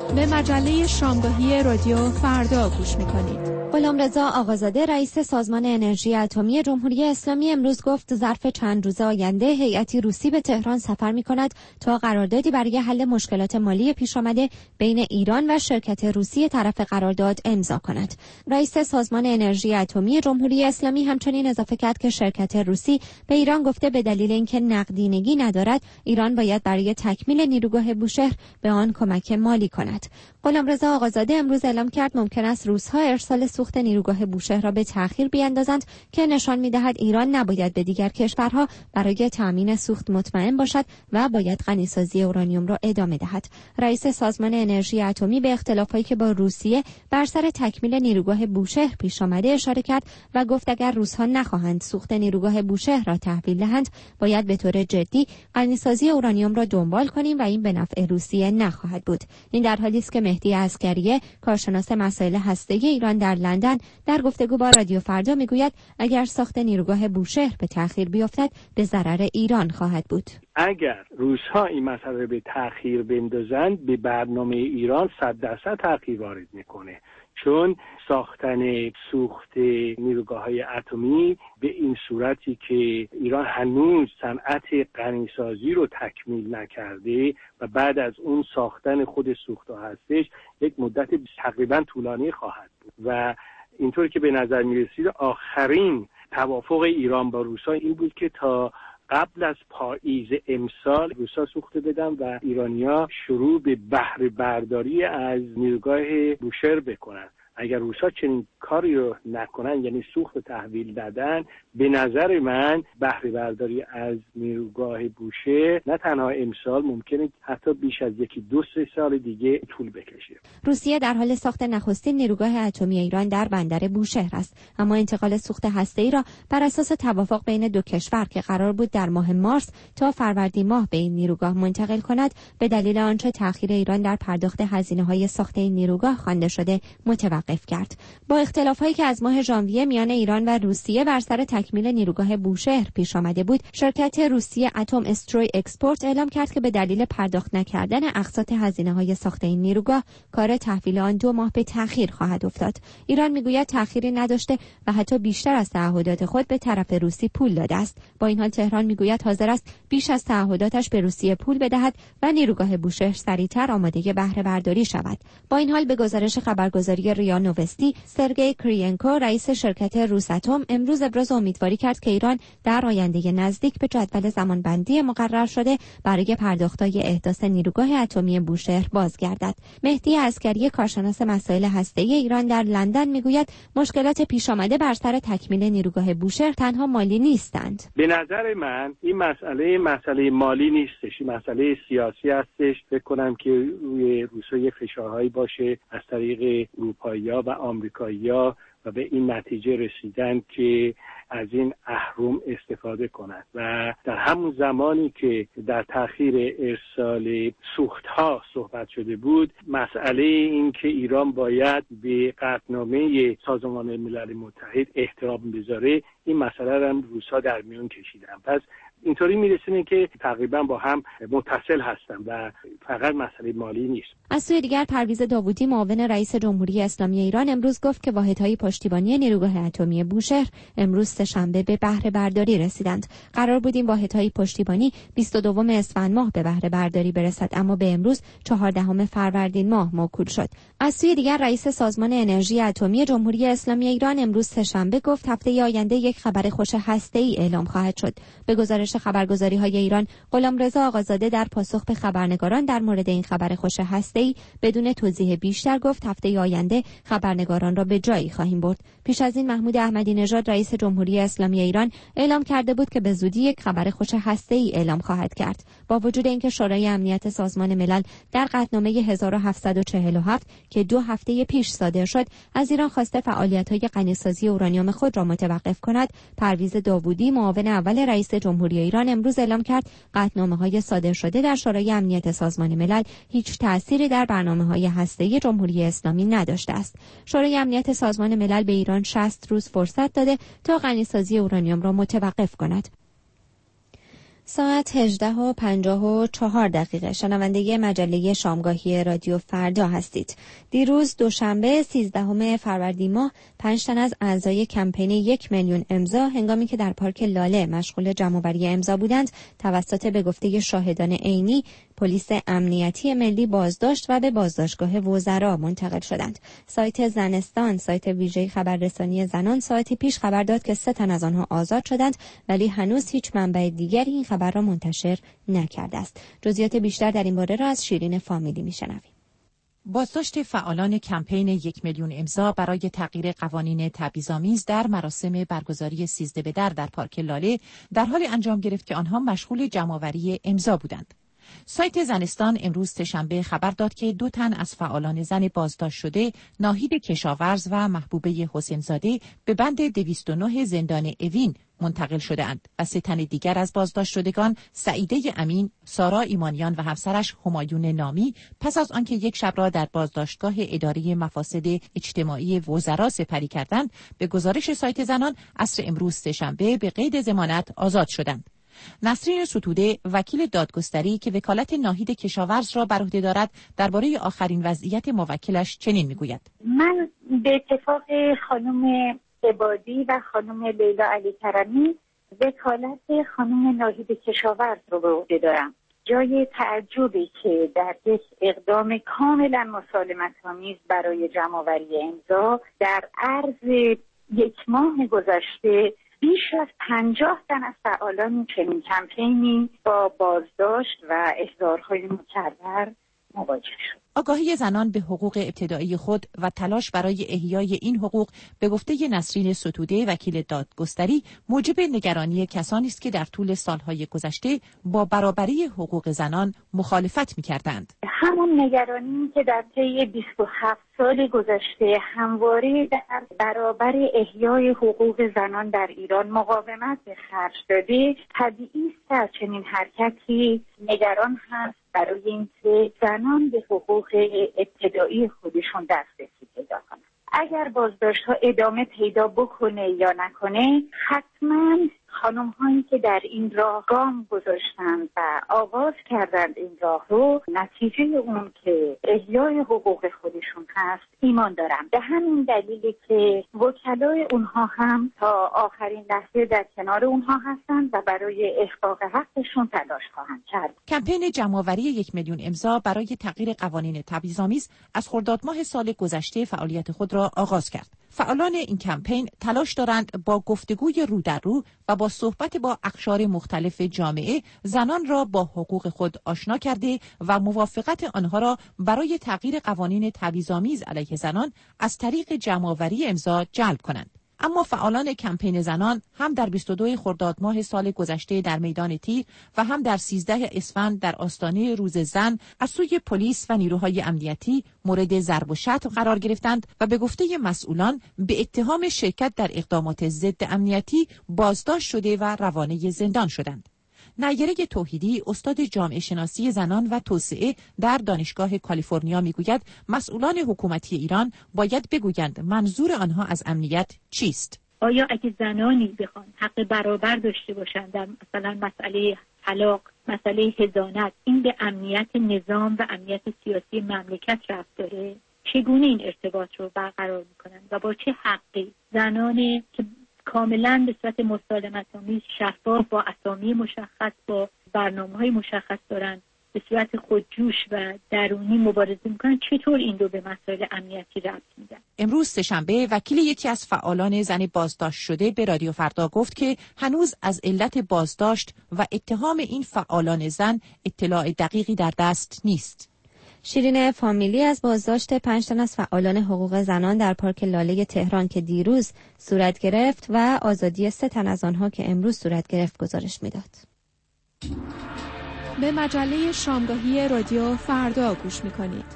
به مجله شامگاهی رادیو فردا گوش میکنید. غلامرضا آقازاده رئیس سازمان انرژی اتمی جمهوری اسلامی امروز گفت ظرف چند روز آینده هیئتی روسی به تهران سفر می‌کند تا قراردادی برای حل مشکلات مالی پیش آمده بین ایران و شرکت روسی طرف قرارداد امضا کند. رئیس سازمان انرژی اتمی جمهوری اسلامی همچنین اضافه کرد که شرکت روسی به ایران گفته به دلیل اینکه نقدینگی ندارد ایران باید برای تکمیل نیروگاه بوشهر به آن کمک مالی کند. غلامرضا آقازاده امروز اعلام کرد ممکن است روس‌ها ارسال سوخت نیروگاه بوشهر را به تأخیر بیاندازند که نشان می‌دهد ایران نباید به دیگر کشورها برای تأمین سوخت مطمئن باشد و باید غنیسازی اورانیوم را ادامه دهد. رئیس سازمان انرژی اتمی به اختلافاتی که با روسیه بر سر تکمیل نیروگاه بوشهر پیش آمده اشاره کرد و گفت اگر روس‌ها نخواهند سوخت نیروگاه بوشهر را تحویل دهند باید به طور جدی غنیسازی اورانیوم را دنبال کنیم و این به نفع روسیه نخواهد بود. این در حالی است که مهدی عسکریه کارشناس مسائل هسته‌ای ایران در لندن در گفتگو با رادیو فردا میگوید اگر ساخت نیروگاه بوشهر به تأخیر بیفتد به ضرر ایران خواهد بود. اگر روس‌ها این مسئله به تأخیر بندازند به برنامه ایران 100% تأخیر وارد میکنه، چون ساختن سوخت نیروگاه‌های اتمی به این صورتی که ایران هنوز صنعت غنیسازی رو تکمیل نکرده و بعد از اون ساختن خود سوخت‌ها هستش یک مدت تقریبا طولانی خواهد بود و اینطور که به نظر می‌رسید آخرین توافق ایران با روس‌ها این بود که تا قبل از پاییز امسال روس‌ها سوخت بدن و ایرانی‌ها شروع به بهره برداری از نیروگاه بوشهر بکنن. اگر روس‌ها چنین کاری رو نکنن، یعنی سوخت تحویل دادن، به نظر من بهره برداری از نیروگاه بوشهر نه تنها امسال ممکنه حتی بیش از 1-2-3 سال دیگه طول بکشه. روسیه در حال ساخت نخستین نیروگاه اتمی ایران در بندر بوشهر است، اما انتقال سوخت هسته‌ای را بر اساس توافق بین دو کشور که قرار بود در ماه مارس تا فروردین ماه به این نیروگاه منتقل کند به دلیل آنچه تأخیر ایران در پرداخت هزینه‌های ساخت این نیروگاه خوانده شده متوقف کرد. با اختلافاتی که از ماه ژانویه میان ایران و روسیه بر سر تکمیل نیروگاه بوشهر پیش آمده بود، شرکت روسیه اتم استروی اکسپورت اعلام کرد که به دلیل پرداخت نکردن اقساط هزینه‌های ساخت این نیروگاه کار تحویل آن 2 ماه به تأخیر خواهد افتاد. ایران میگوید تأخیری نداشته و حتی بیشتر از تعهدات خود به طرف روسی پول داده است. با این حال تهران میگوید حاضر است بیش از تعهداتش به روسیه پول بدهد و نیروگاه بوشهر سریعتر آماده بهره برداری شود. با این حال به گزارش خبرگزاری ریا نووستی، سرگئی کرینکو رئیس شرکت روساتوم امروز ابراز امیدواری کرد که ایران در آینده نزدیک به جدول زمانبندی مقرر شده برای پرداخت‌های احداث نیروگاه اتمی بوشهر بازگردد. مهدی عسکری کارشناس مسائل هسته‌ای ایران در لندن میگوید مشکلات پیش آمده بر سر تکمیل نیروگاه بوشهر تنها مالی نیستند. به نظر من این مسئله مالی نیستش، این مسئله سیاسی هستش. فکر کنم که روی روسیه فشارهایی باشه از طریق اروپایی‌ها و آمریکایی‌ها و به این نتیجه رسیدن که از این اهرم استفاده کنند و در همون زمانی که در تأخیر ارسال سوخت‌ها صحبت شده بود، مسئله این که ایران باید به قطعنامه سازمان ملل متحد احترام بذاره، این مسئله را هم روس‌ها در میون کشیدن. پس اینطوری میرسونه که تقریبا با هم متصل هستن و فقط مسئله مالی نیست. از سوی دیگر پرویز داوودی معاون رئیس جمهوری اسلامی ایران امروز گفت که واحدهای پشتیبانی نیروگاه اتمی بوشهر امروز سه‌شنبه به بهره برداری رسیدند. قرار بود این واحدهای پشتیبانی 22 اسفند ماه به بهره برداری برسد، اما به امروز 14 فروردین ماه موکول شد. از سوی دیگر رئیس سازمان انرژی اتمی جمهوری اسلامی ایران امروز سه‌شنبه گفت هفته آینده یک خبر خوش هسته‌ای اعلام خواهد شد. به گزارش خبرگزاری‌های ایران، غلامرضا آقازاده در پاسخ به خبرنگاران در مورد این خبر خوش هسته‌ای بدون توضیح بیشتر گفت هفته آینده خبرنگاران را به جایی خواهیم برد. پیش از این محمود احمدی نژاد رئیس جمهوری اسلامی ایران اعلام کرده بود که به زودی یک خبر خوش هسته‌ای اعلام خواهد کرد. با وجود اینکه شورای امنیت سازمان ملل در قطعنامه 1747 که 2 هفته پیش صادر شد از ایران خواسته فعالیت‌های غنیسازی اورانیوم خود را متوقف کند، پرویز داوودی معاون اول رئیس جمهوری ایران امروز اعلام کرد قطعنامه‌های صادر شده در شورای امنیت سازمان ملل هیچ تأثیری در برنامه‌های هسته‌ای جمهوری اسلامی نداشته است. شورای امنیت سازمان ملل به ایران 60 روز فرصت داده تا غنیسازی اورانیوم را متوقف کند. ساعت 18:54 شنونده مجله شامگاهی رادیو فردا هستید. دیروز دوشنبه 13 فروردین ماه 5 تن از اعضای کمپین 1 میلیون امضا هنگامی که در پارک لاله مشغول جمع‌آوری امضا بودند توسط به گفته شاهدان عینی پلیس امنیتی ملی بازداشت و به بازداشتگاه وزرا منتقل شدند. سایت زنستان، سایت ویژه خبررسانی زنان، ساعتی پیش خبر داد که 3 تن از آنها آزاد شدند، ولی هنوز هیچ منبع دیگری این خبر را منتشر نکرده است. جزئیات بیشتر در این باره را از شیرین فامیلی میشنویم. بازداشت فعالان کمپین 1 میلیون امضا برای تغییر قوانین تبعیض‌آمیز در مراسم برگزاری 13 بدر در پارک لاله در حال انجام گرفت که آنها مشغول جمع‌آوری امضا بودند. سایت زنستان امروز سه‌شنبه خبر داد که 2 تن از فعالان زن بازداشت شده ناهید کشاورز و محبوبه حسینزاده به بند 209 زندان اوین منتقل شده‌اند و 3 تن دیگر از بازداشت شدگان سعیده امین، سارا ایمانیان و همسرش همایون نامی پس از آنکه یک شب را در بازداشتگاه اداره مفاسد اجتماعی وزرا سپری کردند، به گزارش سایت زنان عصر امروز سه‌شنبه به قید ضمانت آزاد شدند. نسرین ستوده وکیل دادگستری که وکالت ناهید کشاورز را بر عهده دارد درباره آخرین وضعیت موکلش چنین میگوید: من به اتفاق خانم عبادی و خانم لیلا علی کرمی وکالت خانم ناهید کشاورز رو به عهده دارم. جای تعجبی که در یک اقدام کاملا مسالمت‌آمیز برای جمع‌آوری امضا در عرض 1 ماه گذشته بیش از 50 تن از فعالان چنین کمپینی با بازداشت و احضارهای مکرر مواجه شد. آگاهی زنان به حقوق ابتدایی خود و تلاش برای احیای این حقوق به گفته نسرین ستوده وکیل دادگستری موجب نگرانی کسانی است که در طول سالهای گذشته با برابری حقوق زنان مخالفت می‌کردند. همون نگرانی که در طی 27 سال گذشته همواره در برابر احیای حقوق زنان در ایران مقاومت به خرج داده، طبیعی است که از چنین حرکتی نگران هست برای اینکه زنان به حقوق ابتدایی خودشون دسترسی پیدا کنند. اگر بازداشت‌ها ادامه پیدا بکنه یا نکنه، حتما خانم هایی که در این راه گام گذاشتند و آغاز کردند این راه رو، نتیجه اون که احیای حقوق خودشون هست ایمان دارم. به همین دلیلی که وکلای اونها هم تا آخرین لحظه در کنار اونها هستند و برای احقاق حقشون تلاش خواهند کرد. کمپین جمع‌آوری 1 میلیون امضا برای تغییر قوانین تبعیض‌آمیز از خرداد ماه سال گذشته فعالیت خود را آغاز کرد. فعالان این کمپین تلاش دارند با گفتگوی رو در رو و با صحبت با اقشار مختلف جامعه زنان را با حقوق خود آشنا کرده و موافقت آنها را برای تغییر قوانین تبعیض‌آمیز علیه زنان از طریق جمع‌آوری امضا جلب کنند. اما فعالان کمپین زنان هم در 22 خرداد ماه سال گذشته در میدان تیر و هم در 13 اسفند در آستانه روز زن از سوی پلیس و نیروهای امنیتی مورد ضرب و شتم قرار گرفتند و به گفته مسئولان به اتهام شرکت در اقدامات ضد امنیتی بازداشت شده و روانه زندان شدند. نیره توحیدی استاد جامعه شناسی زنان و توسعه در دانشگاه کالیفرنیا میگوید مسئولان حکومتی ایران باید بگویند منظور آنها از امنیت چیست. آیا اگه زنانی بخوان حق برابر داشته باشند در مثلا مسئله طلاق، مسئله حضانت، این به امنیت نظام و امنیت سیاسی مملکت ربط داره؟ چگونه این ارتباط رو برقرار میکنند و با چه حقی زنانی که کاملا به صورت مسالمت‌آمیز شفاف با اسامی مشخص با برنامه‌های مشخص دارن به صورت خودجوش و درونی مبارزه میکنن، چطور این رو به مسائل امنیتی ربط میدن؟ امروز سه‌شنبه وکیل یکی از فعالان زن بازداشت شده به رادیو فردا گفت که هنوز از علت بازداشت و اتهام این فعالان زن اطلاع دقیقی در دست نیست. شیرین فامیلی از بازداشت 5 تن از فعالان حقوق زنان در پارک لاله تهران که دیروز صورت گرفت و آزادی 3 تن از آنها که امروز صورت گرفت گزارش میداد. به مجله شامگاهی رادیو فردا گوش میکنید.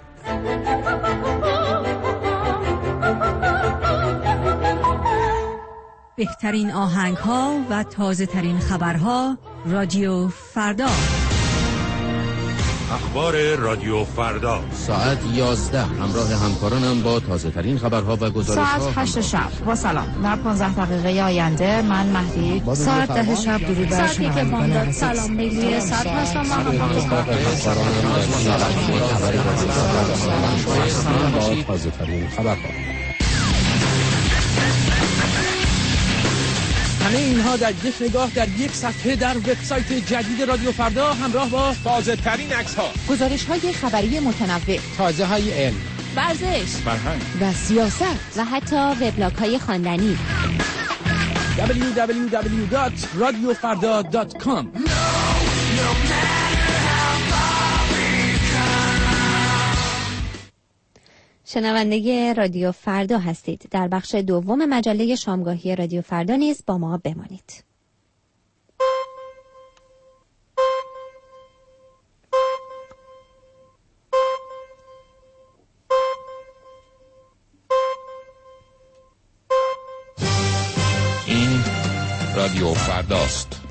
بهترین آهنگ‌ها و تازه‌ترین خبرها رادیو فردا. اخبار رادیو فردا ساعت 11 همراه همکارانم با تازه ترین خبرها و گزارش‌ها. ساعت 8 شب با سلام. در 15 دقیقه آینده من مهدی. ساعت 10 شب درود بر شما. ساعتی که بامداد سلام میلیه ساعت هستم با تازه ترین خبرها. همه اینها در یک نگاه در یک صفحه در وبسایت جدید رادیو فردا همراه با تازه ترین عکس‌ها، گزارش‌های خبری متنوع، تازه‌های علم، ورزش، فرهنگ و سیاست و حتی وبلاگ‌های خواندنی. www.radiofarda.com. شنونده رادیو فردا هستید. در بخش دوم مجله شامگاهی رادیو فردا نیز با ما بمانید. این رادیو فرداست.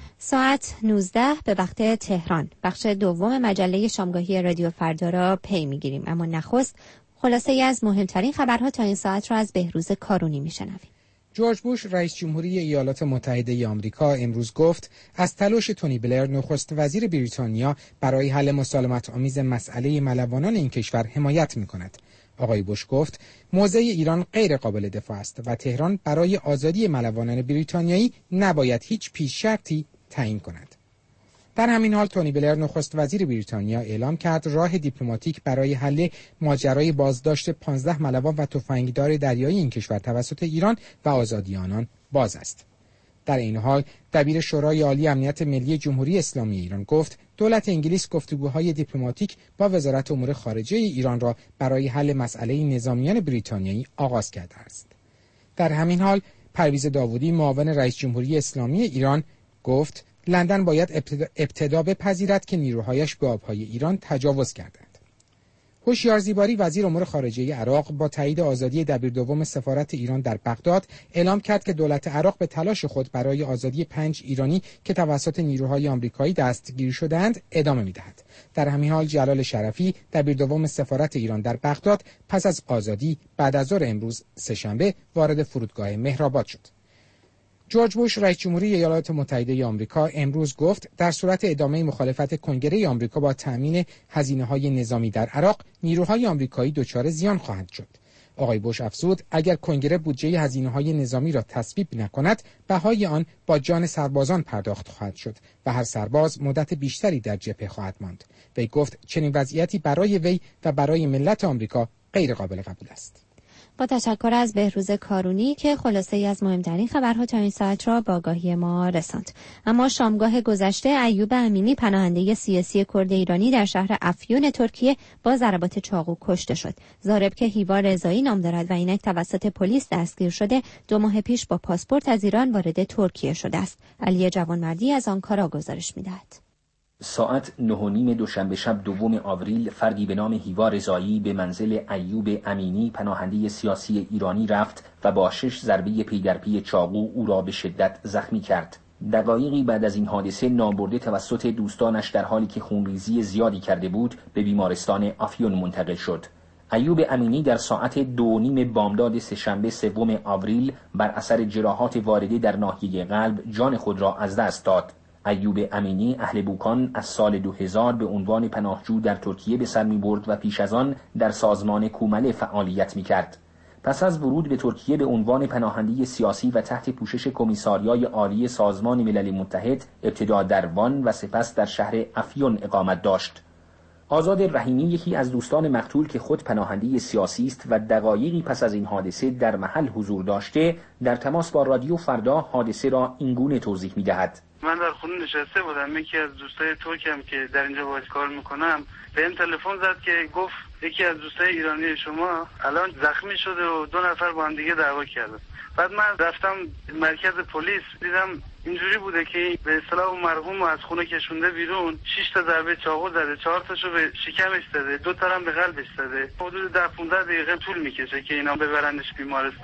ساعت 19 به وقت تهران. بخش دوم مجله شامگاهی رادیو فردا را پی می‌گیریم، اما نخست خلاصه ای از مهمترین خبرها تا این ساعت را از بهروز کارونی میشنویم. جورج بوش رئیس جمهوری ایالات متحده آمریکا امروز گفت از تلاش تونی بلر نخست وزیر بریتانیا برای حل مسالمت‌آمیز مسئله ملوانان این کشور حمایت می‌کند. آقای بوش گفت موضع ایران غیر قابل دفاع است و تهران برای آزادی ملوانان بریتانیایی نباید هیچ پیش شرطی تعیین کند. در همین حال تونی بلر نخست وزیر بریتانیا اعلام کرد راه دیپلماتیک برای حل ماجرای بازداشت 15 ملوان و تفنگدار دریایی این کشور توسط ایران و آزادی آنان باز است. در این حال دبیر شورای عالی امنیت ملی جمهوری اسلامی ایران گفت دولت انگلیس گفتگوهای دیپلماتیک با وزارت امور خارجه ایران را برای حل مسئله نظامیان بریتانیایی آغاز کرده است. در همین حال پرویز داوودی معاون رئیس جمهوری اسلامی ایران گفت لندن باید ابتدا بپذیرد که نیروهایش به آبهای ایران تجاوز کردند. هوشیار زیباری وزیر امور خارجه عراق با تایید آزادی دبیر دوم سفارت ایران در بغداد اعلام کرد که دولت عراق به تلاش خود برای آزادی 5 ایرانی که توسط نیروهای آمریکایی دستگیر شدند ادامه می‌دهد. در همین حال جلال شرفی دبیر دوم سفارت ایران در بغداد پس از آزادی بعد از ظهر امروز سه‌شنبه وارد فرودگاه مهرآباد شد. جورج بوش رئیس جمهوری ایالات متحده آمریکا امروز گفت در صورت ادامه مخالفت کنگره آمریکا با تأمین هزینه‌های نظامی در عراق نیروهای آمریکایی دچار زیان خواهند شد. آقای بوش افزود اگر کنگره بودجه هزینه‌های نظامی را تصویب نکند بهای آن با جان سربازان پرداخت خواهد شد و هر سرباز مدت بیشتری در جبهه خواهد ماند. وی گفت چنین وضعیتی برای وی و برای ملت آمریکا غیر قابل قبول است. با تشکر از بهروز کارونی که خلاصه ای از مهمترین خبرها تا این ساعت را با آگاهی ما رساند. اما شامگاه گذشته ایوب امینی پناهنده سیاسی کرد ایرانی در شهر افیون ترکیه با ضربات چاقو کشته شد. ضارب که هیوا رضایی نام دارد و اینک توسط پلیس دستگیر شده 2 ماه پیش با پاسپورت از ایران وارد ترکیه شده است. علی جوانمردی از آنکارا گزارش می‌دهد. ساعت 9:30 دوشنبه شب 2 آوریل فردی به نام هیوا رضایی به منزل ایوب امینی پناهنده سیاسی ایرانی رفت و با 6 ضربه پی در پی چاقو او را به شدت زخمی کرد. دقایقی بعد از این حادثه نابرده توسط دوستانش در حالی که خونریزی زیادی کرده بود به بیمارستان افیون منتقل شد. ایوب امینی در ساعت 2:30 بامداد سه‌شنبه 3 آوریل بر اثر جراحات وارده در ناحیه قلب جان خود را از دست داد. ایوب امینی اهل بوکان از سال 2000 به عنوان پناهجو در ترکیه به سر می‌برد و پیش از آن در سازمان کومله فعالیت می‌کرد. پس از ورود به ترکیه به عنوان پناهنده سیاسی و تحت پوشش کمیساریای عالی سازمان ملل متحد ابتدا در وان و سپس در شهر افیون اقامت داشت. آزاد رحیمی یکی از دوستان مقتول که خود پناهنده سیاسی است و دقایقی پس از این حادثه در محل حضور داشته در تماس با رادیو فردا حادثه را اینگونه توضیح می‌دهد. من در خونه نشسته بودم، یکی از دوستای ترکم که در اینجا باهاش کار میکنم بهم تلفن زد که گفت یکی از دوستای ایرانی شما الان زخمی شده و 2 نفر با هم دیگه دعوا کردن. بعد من رفتم مرکز پلیس، دیدم اینجوری بوده که به اصطلاح مرحوم از خونه کشونده بیرون، 6 تا ضربه چاقو زده، 4 تاشو به شکمش زده، 2 تا هم به قلبش زده. حدود 10-15 دقیقه طول میکشه که اینا ببرنش بیمارستان.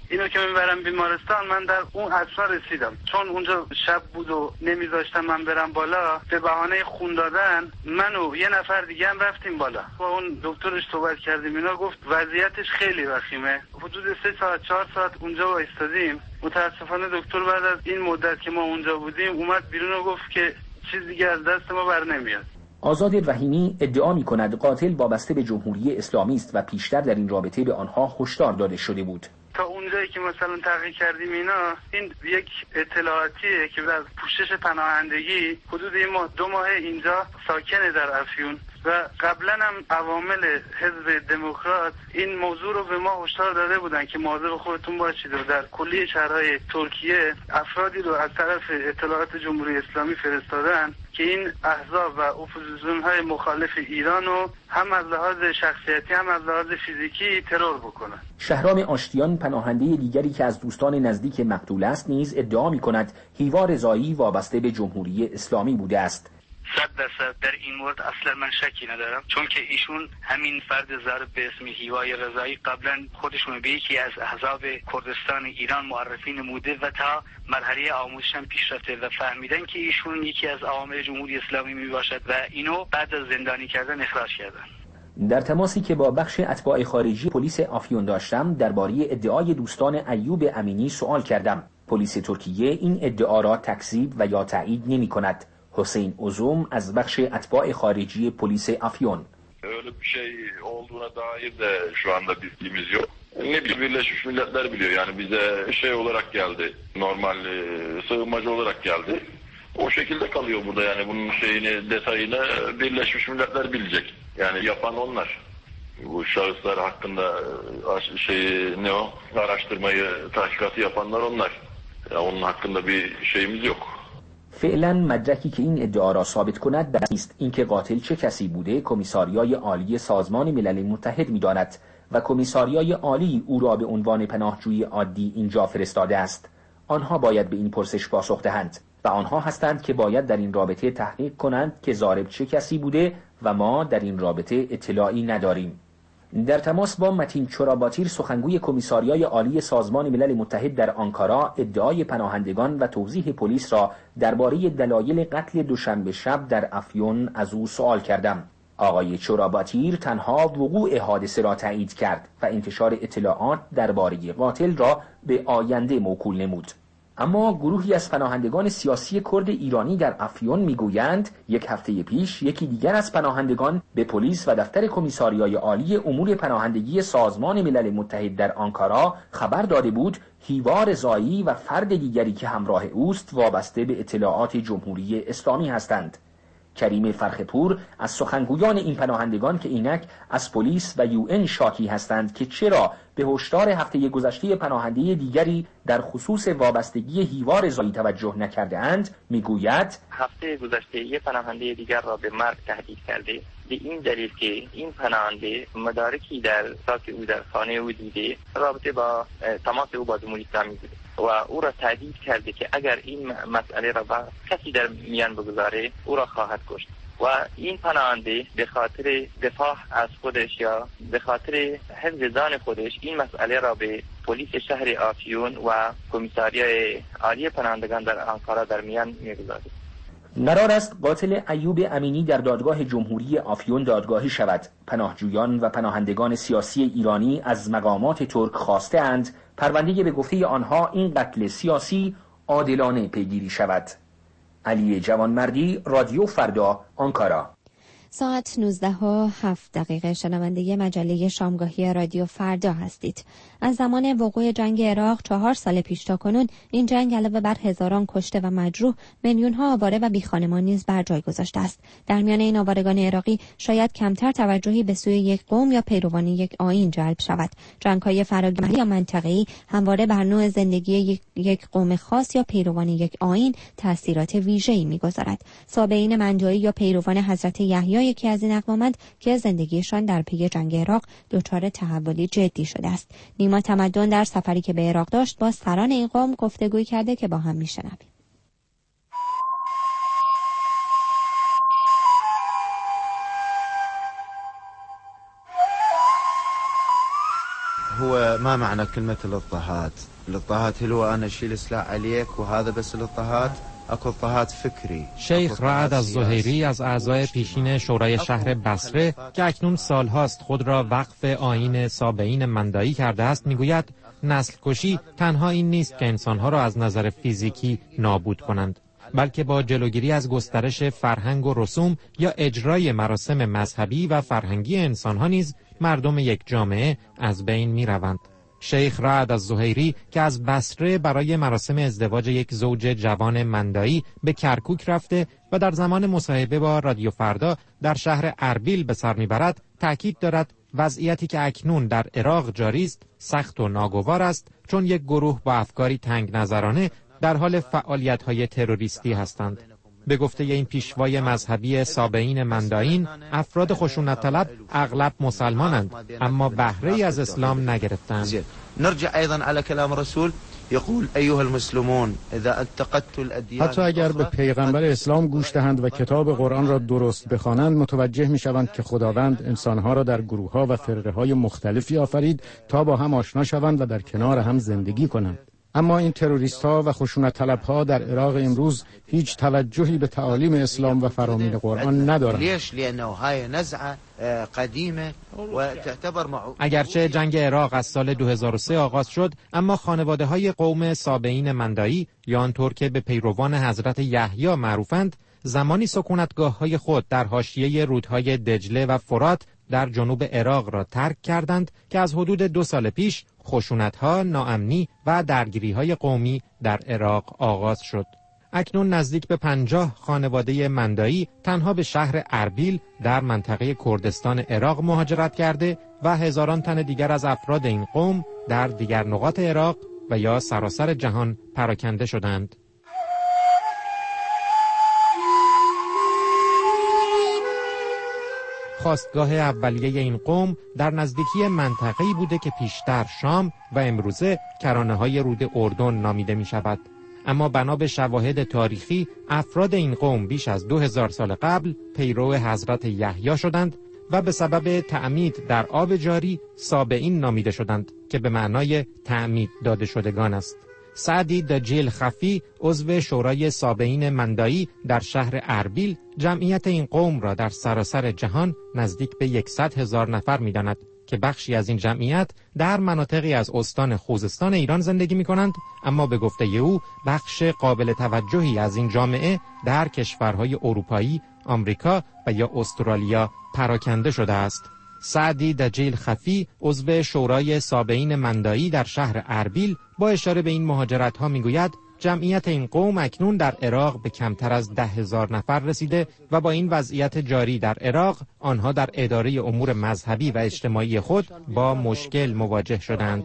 اینو که میبرم بیمارستان، من در اون اصلا رسیدم، چون اونجا شب بود و نمیذاشتم من برم بالا. به بهانه خون دادن من و یه نفر دیگه هم رفتیم بالا. با اون دکترش صحبت کردیم، اینا گفت وضعیتش خیلی وخیمه. حدود 3 ساعت 4 ساعت اونجا وایستادیم. متاسفانه دکتر بعد از این مدت که ما اونجا بودیم اومد بیرون و گفت که چیز دیگه از دست ما بر نمیاد. آزاد رحیمی ادعا می‌کند قاتل وابسته به جمهوری اسلامی است و پیشتر در این رابطه به آنها هشدار داده شده بود. تا اونجایی که مثلا تحقیق کردیم اینا، این یک اطلاعاتیه که از پوشش پناهندگی حدود 2 ماه اینجا ساکنه در افیون و قبلا هم عوامل حزب دموکرات این موضوع رو به ما هشدار داده بودن که مواظب خودتون باشید و در کلیه شهرهای ترکیه افرادی رو از طرف اطلاعات جمهوری اسلامی فرستادن که این احزاب و اپوزیسیون‌های مخالف ایران رو هم از لحاظ شخصیتی هم از لحاظ فیزیکی ترور بکنن. شهرام آشتیان پناهنده دیگری که از دوستان نزدیک مقتول است نیز ادعا می‌کند هیوا رضایی وابسته به جمهوری اسلامی بوده است. 100% در این مورد اصلا من شکی ندارم، چون که ایشون همین فرد ضرب به اسم هیوای رضایی قبلا خودشون به یکی از احزاب کردستان ایران معرفی نموده و تا مرحله آموزش هم پیش رفته و فهمیدن که ایشون یکی از عوامل جمهوری اسلامی می باشد و اینو بعد از زندانی کردن اخراج کردن. در تماسی که با بخش اتباع خارجی پلیس آفیون داشتم درباره ادعای دوستان ایوب امینی سوال کردم. پلیس ترکیه این ادعا را تکذیب و یا تایید نمی‌کند. حسین Uzum از بخش اتباع خارجی polis Afyon. Öyle bir şey olduğuna dair de şu anda bilgimiz yok. Ne bileyim Birleşmiş Milletler biliyor, yani bize şey olarak geldi, normal sığınmacı olarak geldi. O şekilde kalıyor burada, yani bunun şeyini, detayını Birleşmiş Milletler bilecek. Yani yapan onlar. Bu şahıslar hakkında ne o araştırmayı, tahkikatı yapanlar onlar. Yani onun hakkında bir şeyimiz yok. فعلا مدرکی که این ادعا را ثابت کند در است اینکه قاتل چه کسی بوده کمیساریای عالی سازمان ملل متحد می‌داند و کمیساریای عالی او را به عنوان پناهجوی عادی اینجا فرستاده است. آنها باید به این پرسش پاسخ دهند و آنها هستند که باید در این رابطه تحقیق کنند که ضارب چه کسی بوده و ما در این رابطه اطلاعی نداریم. در تماس با متین چوراباتیر سخنگوی کمیساریای عالی سازمان ملل متحد در آنکارا ادعای پناهندگان و توضیح پلیس را درباره دلایل قتل دوشنبه شب در افیون از او سوال کردم. آقای چوراباتیر تنها وقوع حادثه را تایید کرد و انتشار اطلاعات درباره قاتل را به آینده موکول نمود. اما گروهی از پناهندگان سیاسی کرد ایرانی در افیون میگویند یک هفته پیش یکی دیگر از پناهندگان به پلیس و دفتر کمیساریای عالی امور پناهندگی سازمان ملل متحد در آنکارا خبر داده بود هیوا رضایی و فرد دیگری که همراه اوست وابسته به اطلاعات جمهوری اسلامی هستند. کریم فرخپور از سخنگویان این پناهندگان که اینک از پلیس و UN شاکی هستند که چرا به هشدار هفته گذشته پناهنده دیگری در خصوص وابستگی هیوا رضایی توجه نکرده اند میگوید هفته گذشته یک پناهنده دیگر را به مرگ تهدید کرده، به این دلیل که این پناهنده مدارکی در ساک او در خانه او دیده رابطه با تماس او با جمهوری اسلامی بوده و او را تهدید کرده که اگر این مسئله را با کسی در میان بگذاره او را خواهد کشت و این پناهنده به خاطر دفاع از خودش یا به خاطر حفظ جان خودش این مسئله را به پلیس شهر آفیون و کمیساریای عالی پناهندگان در آنکارا در میان میگذارد. قرار است قاتل ایوب امینی در دادگاه جمهوری آفیون دادگاهی شود. پناهجویان و پناهندگان سیاسی ایرانی از مقامات ترک خواسته اند پرونده به گفته آنها این قتل سیاسی عادلانه پیگیری شود. علی جوانمردی، رادیو فردا، آنکارا. ساعت 19:07 شنونده مجله شامگاهی رادیو فردا هستید. از زمان وقوع جنگ عراق 4 سال پیش تا کنون این جنگ علاوه بر هزاران کشته و مجروح میلیون‌ها آواره و بیخانمان نیز بر جای گذاشته است. در میان این آوارگان عراقی شاید کمتر توجهی به سوی یک قوم یا پیروان یک آیین جلب شود. جنگ‌های فراگیری یا منطقه‌ای همواره بر نوع زندگی یک قوم خاص یا پیروان یک آیین تأثیرات ویژه‌ای می‌گذارد. صابئین منجایی یا پیروان حضرت یحیی یکی از این اقوامند که زندگیشان در پی جنگ عراق دچار تحولی جدی شده است. نیما تمدن در سفری که به عراق داشت با سران این قوم گفتگوی کرده که با هم میشنویم. هو ما معنى كلمة الاضطهاد؟ الاضطهاد هل هو أنا أشيل سلاح عليك وهذا بس الاضطهاد؟ اكو اضطهاد فکری. شیخ رعد الزهیری از اعضای پیشین شورای شهر بصره که اکنون سالهاست خود را وقف آیین سابعین مندایی کرده است میگوید نسل کشی تنها این نیست که انسانها را از نظر فیزیکی نابود کنند، بلکه با جلوگیری از گسترش فرهنگ و رسوم یا اجرای مراسم مذهبی و فرهنگی انسانها نیز مردم یک جامعه از بین میروند. شیخ رعد الزهیری که از بصره برای مراسم ازدواج یک زوج جوان مندایی به کرکوک رفته و در زمان مصاحبه با رادیو فردا در شهر اربیل به سر میبرد، تأکید دارد وضعیتی که اکنون در عراق جاری است سخت و ناگوار است، چون یک گروه با افکاری تنگ نظرانه در حال فعالیت‌های تروریستی هستند. به گفته این پیشوای مذهبی سابعین مندایین، افراد خشونت طلب اغلب مسلمانند اما بهره‌ای از اسلام نگرفتند. نرجع ايضا على كلام رسول يقول ايها المسلمون اذا انتقدت الاديان. حتی اگر به پیغمبر اسلام گوش دهند و کتاب قرآن را درست بخوانند متوجه می‌شوند که خداوند انسان‌ها را در گروه‌ها و فرقه‌های مختلفی آفرید تا با هم آشنا شوند و در کنار هم زندگی کنند. اما این تروریست‌ها و خشونت طلب‌ها در عراق امروز هیچ توجهی به تعالیم اسلام و فرامین قرآن ندارند. اگرچه جنگ عراق از سال 2003 آغاز شد، اما خانواده‌های قوم سابعین مندایی یا آنطور که به پیروان حضرت یحیی معروفند، زمانی سکونتگاه‌های خود در حاشیه رودهای دجله و فرات در جنوب عراق را ترک کردند که از حدود 2 سال پیش خشونت‌ها، ناامنی و درگیری‌های قومی در عراق آغاز شد. اکنون نزدیک به 50 خانواده مندایی تنها به شهر اربیل در منطقه کردستان عراق مهاجرت کرده و هزاران تن دیگر از افراد این قوم در دیگر نقاط عراق و یا سراسر جهان پراکنده شدند. خاستگاه اولیه این قوم در نزدیکی منطقه‌ای بوده که پیشتر شام و امروزه کرانه‌های رود اردن نامیده می شود. اما بنا به شواهد تاریخی افراد این قوم بیش از 2000 سال قبل پیرو حضرت یحیی شدند و به سبب تعمید در آب جاری سابعین نامیده شدند که به معنای تعمید داده شدگان است. سعدی دجیل خفی عضو شورای سابعین مندایی در شهر اربیل جمعیت این قوم را در سراسر جهان نزدیک به 100,000 نفر می‌داند که بخشی از این جمعیت در مناطقی از استان خوزستان ایران زندگی می‌کنند، اما به گفته او بخش قابل توجهی از این جامعه در کشورهای اروپایی، آمریکا و یا استرالیا پراکنده شده است. سعدی دجیل خفی عضو شورای سابعین مندایی در شهر اربیل با اشاره به این مهاجرت‌ها میگوید جمعیت این قوم اکنون در عراق به کمتر از 10,000 نفر رسیده و با این وضعیت جاری در عراق آنها در اداره امور مذهبی و اجتماعی خود با مشکل مواجه شدند.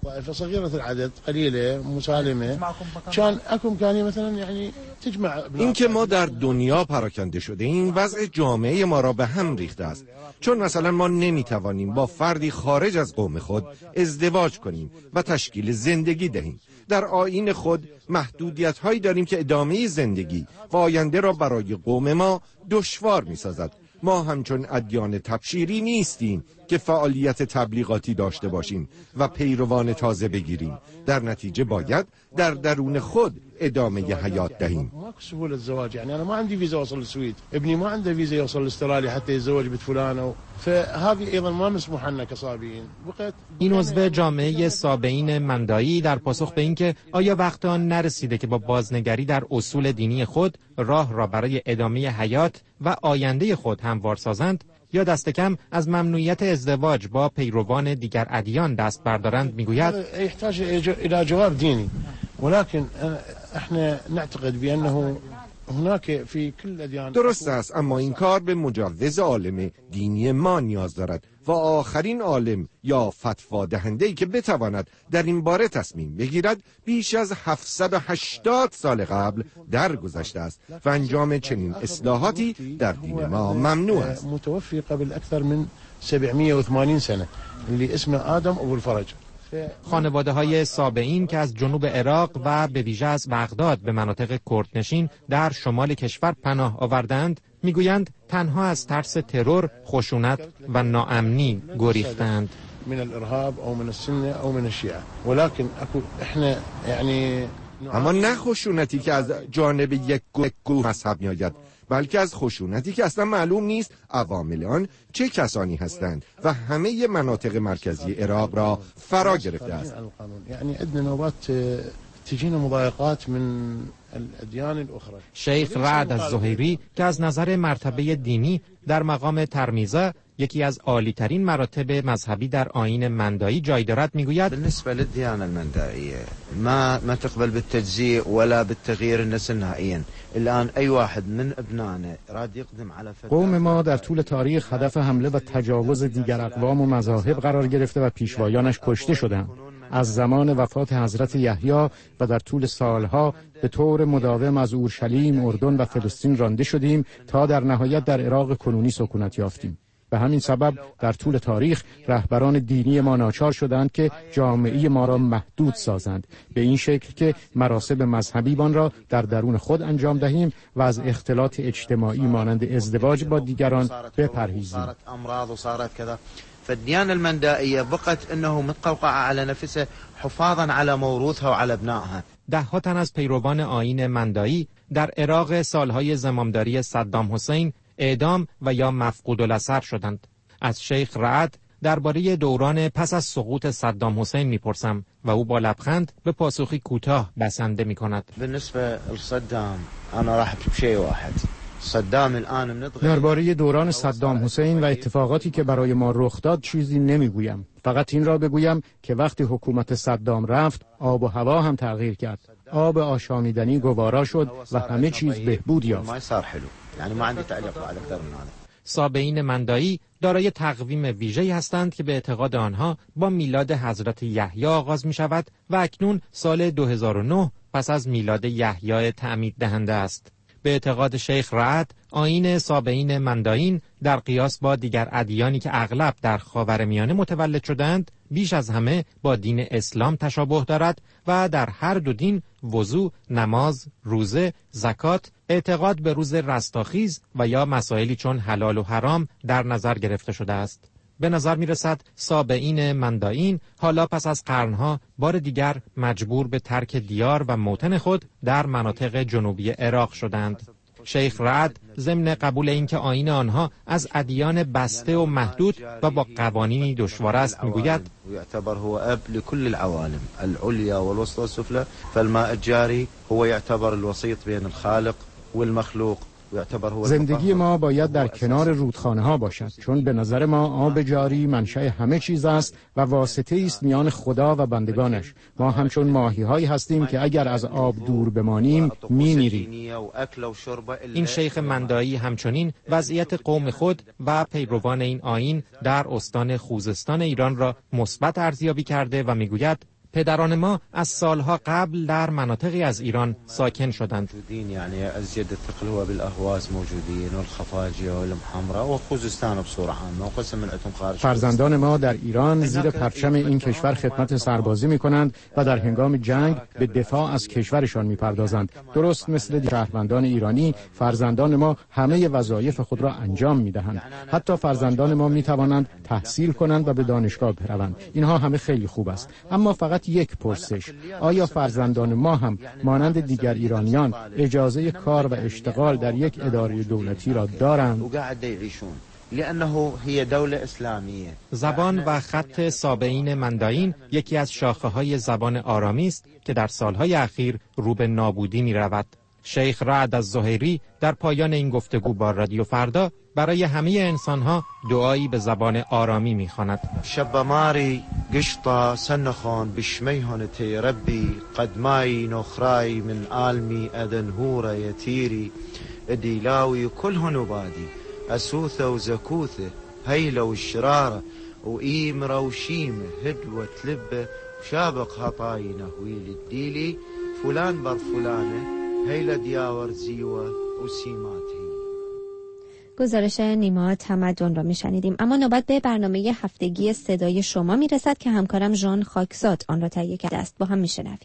این که ما در دنیا پراکنده شده این وضع جامعه ما را به هم ریخته است، چون مثلا ما نمیتوانیم با فردی خارج از قوم خود ازدواج کنیم و تشکیل زندگی دهیم. در آیین خود محدودیت هایی داریم که ادامه زندگی و آینده را برای قوم ما دشوار می سازد. ما همچون ادیان تبشیری نیستیم که فعالیت تبلیغاتی داشته باشیم و پیروان تازه بگیریم. در نتیجه باید در درون خود ادامه حیات دهیم. يعني انا ما عندي فيزا اوصل للسويد، ابني ما عنده فيزا يوصل لاستراليا حتى يتزوج بنت فلانه، فهذه ايضا ما مسموح لنا كصابئين. این عضو جامعه سابعین مندایی در پاسخ به اینکه آیا وقت آن نرسیده که با بازنگری در اصول دینی خود راه را برای ادامه حیات و آینده خود هموار سازند یا دست کم از ممنوعیت ازدواج با پیروان دیگر ادیان دست بردارند میگوید يحتاج الى جواب ديني، ولكن احنا نعتقد بانه هناك في كل الاديان. درست است، اما این کار به مجوز عالم دینی ما نیاز دارد و آخرین عالم یا فتوا دهنده‌ای که بتواند در این باره تصمیم بگیرد بیش از 780 سال قبل درگذشته است و انجام چنین اصلاحاتی در دین ما ممنوع است. متوفی قبل اکثر من 780 سنه اللي اسمه آدم ابو الفرج. خانواده‌های سابعین که از جنوب عراق و به ویژه از بغداد به مناطق کردنشین در شمال کشور پناه آوردند میگویند تنها از ترس ترور، خشونت و ناامنی گریختند. من الارهاب او من السنه او من الشيعه ولكن اكو احنا يعني اما نه خشونتی که از جانب یک گروه مذهب میآید، بلکه از خشونتی که اصلا معلوم نیست عوامل آن چه کسانی هستند و همه مناطق مرکزی عراق را فرا گرفته است. یعنی عندنا نوبات تجينا مضايقات من الاديان الاخرى. شیخ رعد الزهیری که از نظر مرتبه دینی در مقام ترمیزه، یکی از عالی‌ترین مراتب مذهبی در آیین مندایی جای دارد، میگوید بالنسبه للديانه المندائيه ما تقبل بالتجزئه ولا بالتغيير النسل نهائيا. الان اي واحد من ابنائنا راد يقدم على قوم ما در طول تاریخ هدف حمله و تجاوز دیگر اقوام و مذاهب قرار گرفته و پیشوایانش کشته شدند. از زمان وفات حضرت یحیی و در طول سالها به طور مداوم از اورشلیم، اردن و فلسطین رانده شدیم تا در نهایت در عراق کنونی سکونت یافتیم. به همین سبب در طول تاریخ رهبران دینی ما ناچار شدند که جامعه ما را محدود سازند، به این شکل که مراسم مذهبیمان را در درون خود انجام دهیم و از اختلاط اجتماعی مانند ازدواج با دیگران بپرهیزیم. فالديانة المندائية بقت انه متقوقعة على نفسها حفاظا على موروثها وعلى ابنائها. ده‌ها تن از پیروان آیین مندایی در عراق سالهای زمامداری صدام حسین اعدام و یا مفقود الاثر شدند. از شیخ رعد درباره دوران پس از سقوط صدام حسین میپرسم و او با لبخند به پاسخی کوتاه بسنده میکند. بالنسبة لصدام انا راح بشيء واحد. درباره دوران صدام حسین و اتفاقاتی که برای ما رخ داد چیزی نمیگویم. فقط این را بگویم که وقتی حکومت صدام رفت، آب و هوا هم تغییر کرد. آب آشامیدنی گوارا شد و همه چیز بهبود یافت. سابعین مندایی دارای تقویم ویژه‌ای هستند که به اعتقاد آنها با میلاد حضرت یحیی آغاز می شود و اکنون سال 2009 پس از میلاد یحیی تعمید دهنده است. به اعتقاد شیخ رعد، آیین سابعین مندایین در قیاس با دیگر ادیانی که اغلب در خاورمیانه متولد شدند، بیش از همه با دین اسلام تشابه دارد و در هر دو دین وضو، نماز، روزه، زکات، اعتقاد به روز رستاخیز و یا مسائلی چون حلال و حرام در نظر گرفته شده است. به نظر می رسد سابعین مندایین حالا پس از قرنها بار دیگر مجبور به ترک دیار و موطن خود در مناطق جنوبی عراق شدند. شیخ رعد ضمن قبول اینکه آیین آنها از ادیان بسته و محدود و با قوانینی دشوار است میگوید يعتبر هو اب لكل العوالم العليا والوسطى والسفلى فالماء الجاري هو يعتبر الوسيط بين الخالق والمخلوق. زندگی ما باید در کنار رودخانه ها باشد، چون به نظر ما آب جاری منشأ همه چیز است و واسطه است میان خدا و بندگانش. ما همچون ماهی هایی هستیم که اگر از آب دور بمانیم میمیریم. این شیخ مندایی همچنین وضعیت قوم خود و پیروان این آیین در استان خوزستان ایران را مثبت ارزیابی کرده و میگوید پدران ما از سالها قبل در مناطقی از ایران ساکن شدند. یعنی از ید الثقل هو بالاهواز موجودین والخفاجیه والمحمره و خوزستان بصوره عامه و قسم منعتم خارج. فرزندان ما در ایران زیر پرچم این کشور خدمت سربازی می‌کنند و در هنگام جنگ به دفاع از کشورشان می‌پردازند. درست مثل شهروندان ایرانی، فرزندان ما همه وظایف خود را انجام می‌دهند. حتی فرزندان ما می‌توانند تحصیل کنند و به دانشگاه بروند. اینها همه خیلی خوب است. اما فقط یک پرسش: آیا فرزندان ما هم مانند دیگر ایرانیان اجازه کار و اشتغال در یک اداره دولتی را دارند؟ زبان و خط سابعین مندایین یکی از شاخه‌های زبان آرامی است که در سالهای اخیر رو به نابودی می‌رود. شیخ رعد الزهیری در پایان این گفتگو با رادیو فردا برای همه انسانها دعایی به زبان آرامی می‌خواند. شب ماری قشطا سنخون بشمیهنتی ربی قدمای نخرای من عالمی ادنهور یتیری ادیلاوی کلهن بادی اسوث و زکوث هیل و شرار و ایم روشیم هدوة لب شابق هطای نهویل الدیلی فلان بر فلانه هیل دیاور زیوه و سیماتی. گزارش نیما تمدن را میشنیدیم. اما نوبت به برنامه هفتگی صدای شما میرسد که همکارم ژان خاکزاد آن را تهیه کرده است. با هم میشنویم.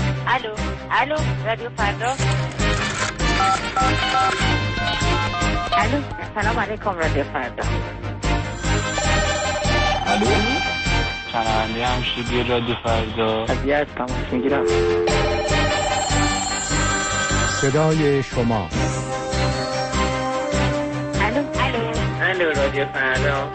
الو رادیو فردا. الو سلام علیکم رادیو فردا. الو شنونده همشیدی رادیو فردا. از تماس میگیرم. صدای شما. الو رادیو فردا.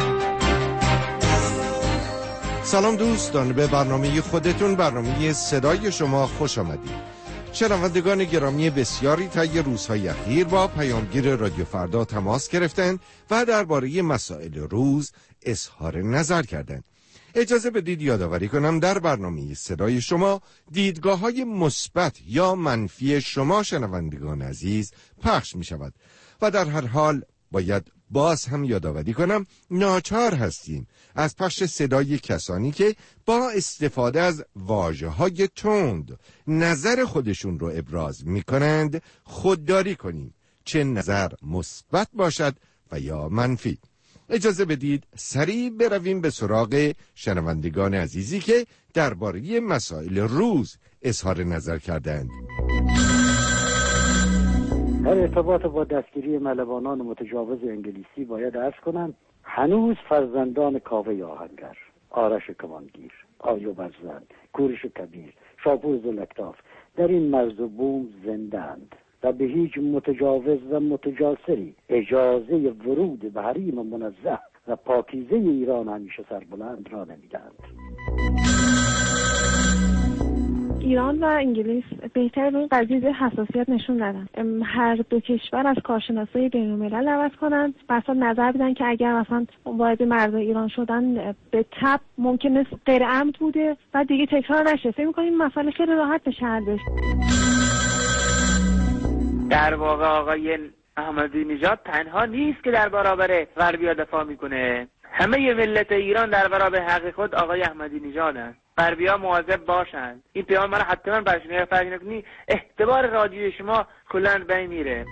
سلام دوستان، به برنامه خودتون، برنامه صدای شما خوش آمدید. شنوندگان گرامی بسیاری طی روزهای اخیر با پیامگیر رادیو فردا تماس گرفتند و درباره مسائل روز اظهار نظر کردند. اجازه بدید یادآوری کنم در برنامه صدای شما دیدگاه‌های مثبت یا منفی شما شنوندگان عزیز پخش می شود و در هر حال باید باز هم یادآوری کنم ناچار هستیم از پخش صدای کسانی که با استفاده از واژه‌های تند نظر خودشون رو ابراز می‌کنند خودداری کنیم، چه نظر مثبت باشد و یا منفی. اجازه بدید سریع برویم به سراغ شنوندگان عزیزی که درباره مسائل روز اظهار نظر کردند. در ارتباط با دستگیری ملوانان متجاوز انگلیسی باید عرض کنم هنوز فرزندان کاوه آهنگر، آرش کمانگیر، آیو برزن، کوروش کبیر، شاپور زلکتاف در این مرز و بوم زندند و به هیچ متجاوز و متجاسری اجازه ورود به حریم منزه و پاکیزه ایران همیشه سربلند را نمیدهند. ایران و انگلیس بهتر به این قضیه حساسیت نشون دادن. هر دو کشور از کارشناسای بین‌الملل دعوت کنند، بسا نظر بدن که اگر مثلا وارد مرز ایران شدن به تبع ممکنه غیر عمد بوده و دیگه تکرار نشه. فکر می‌کنم این مسئله خیلی راحت بشه حل بشه. در واقع آقای احمدی نژاد تنها نیست که در برابر غربی‌ها دفاع میکنه. همه ملت ایران در برابر حق خود آقای احمدی نژادن. غربی‌ها مواظب باشند. این پیام من حتما برشون اگر فرض نکنی اعتبار رادیو شما کلاً بین میره.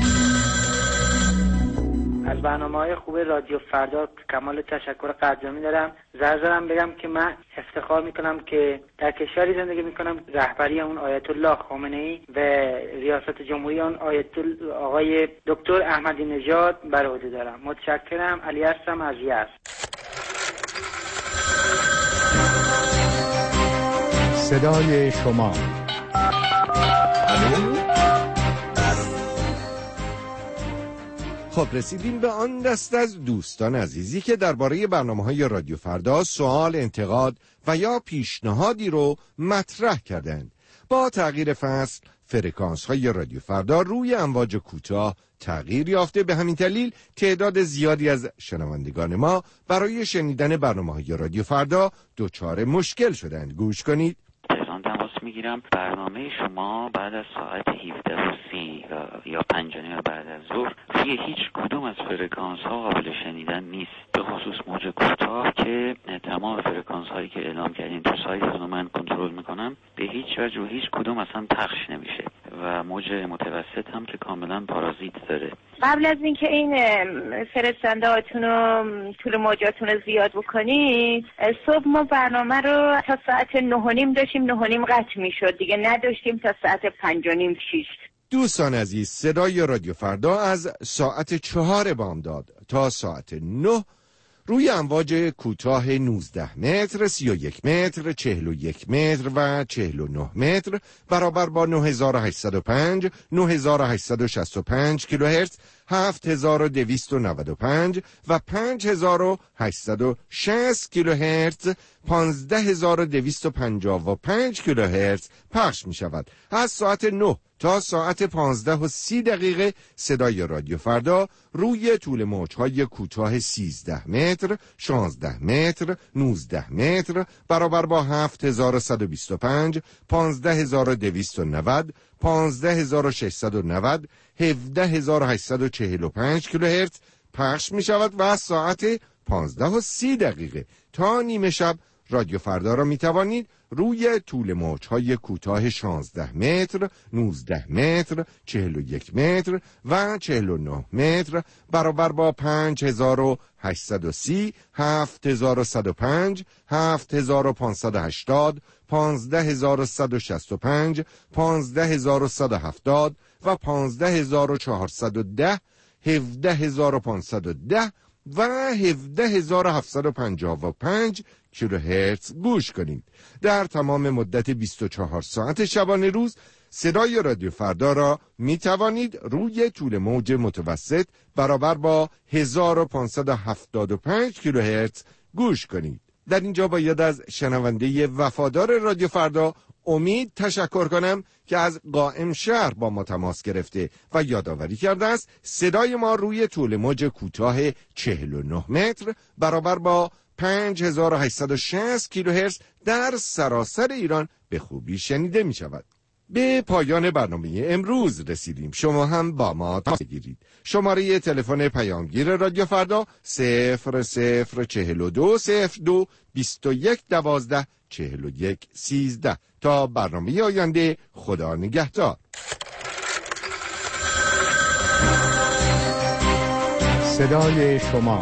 از برنامه‌های خوب رادیو فردا کمال تشکر قدردانی دارم. زرزرم بگم که من افتخار میکنم که در کشوری زندگی میکنم رهبری اون آیت الله خامنه‌ای و ریاست جمهوری اون آقای دکتر احمدی نژاد بر عهده دارم. متشکرم. علی هستم از یزد. صدای شما. خب رسیدیم به آن دست از دوستان عزیزی که درباره برنامه‌های رادیو فردا سوال، انتقاد و یا پیشنهادی رو مطرح کردند. با تغییر فصل فرکانس‌های رادیو فردا روی امواج کوتاه تغییر یافته، به همین دلیل تعداد زیادی از شنوندگان ما برای شنیدن برنامه‌های رادیو فردا دچار مشکل شدند. گوش کنید. تماس میگیرم. برنامه شما بعد از ساعت 17:30 یا 5:30 بعد از ظهر روی هیچ کدوم از فرکانس ها قابل شنیدن نیست، به خصوص موج کوتاه که تمام فرکانس هایی که اعلام کردین تو سایتتون رو من کنترل میکنم به هیچ وجه و هیچ کدوم اصلا پخش نمیشه و موج متوسط هم که کاملا پارازیت داره. قبل از اینکه این فرستنده هاتون رو طول موجاتون رو زیاد بکنید، صبح ما برنامه رو تا ساعت 9:30 داشتیم، 9:30 قطع میشد دیگه، نداشتیم تا ساعت 5:30 6. دوستان عزیز، صدای رادیو فردا از ساعت 4 بامداد تا ساعت 9 روی امواج کوتاه 19 متر، 31 متر، 41 متر و 49 متر برابر با 9805، 9865 کیلوهرتز، 7295 و 5860 کیلوهرتز، 15255 کیلوهرتز پخش می شود. از ساعت 9 تا ساعت 15:30 صدای رادیو فردا روی طول موجهای کوتاه 13 متر، 16 متر، 19 متر برابر با 7125، 15290، 15690، 17845 کیلوهرتز پخش می شود و از ساعت 15:30 تا نیمه شب رادیو فردا را می توانید روی طول موجهای کوتاه 16 متر، 19 متر، 41 متر و 49 متر برابر با 5830، 7105، 7580، 15165، 15170 و 15410، 17510 و 17755 کیلوهرتز گوش کنید. در تمام مدت 24 ساعت شبانه روز صدای رادیو فردا را می توانید روی طول موج متوسط برابر با 1575 کیلوهرتز گوش کنید. در اینجا باید از شنونده وفادار رادیو فردا امید تشکر کنم که از قائم شهر با ما تماس گرفته و یادآوری کرده است صدای ما روی طول موج کوتاه 49 متر برابر با 5860 کیلوهرتز در سراسر ایران به خوبی شنیده می شود. به پایان برنامه امروز رسیدیم. شما هم با ما تماس بگیرید. شماره تلفن پیامگیر رادیو فردا 00420221124113. تا برنامه آینده، خدا نگهدار. صدای شما.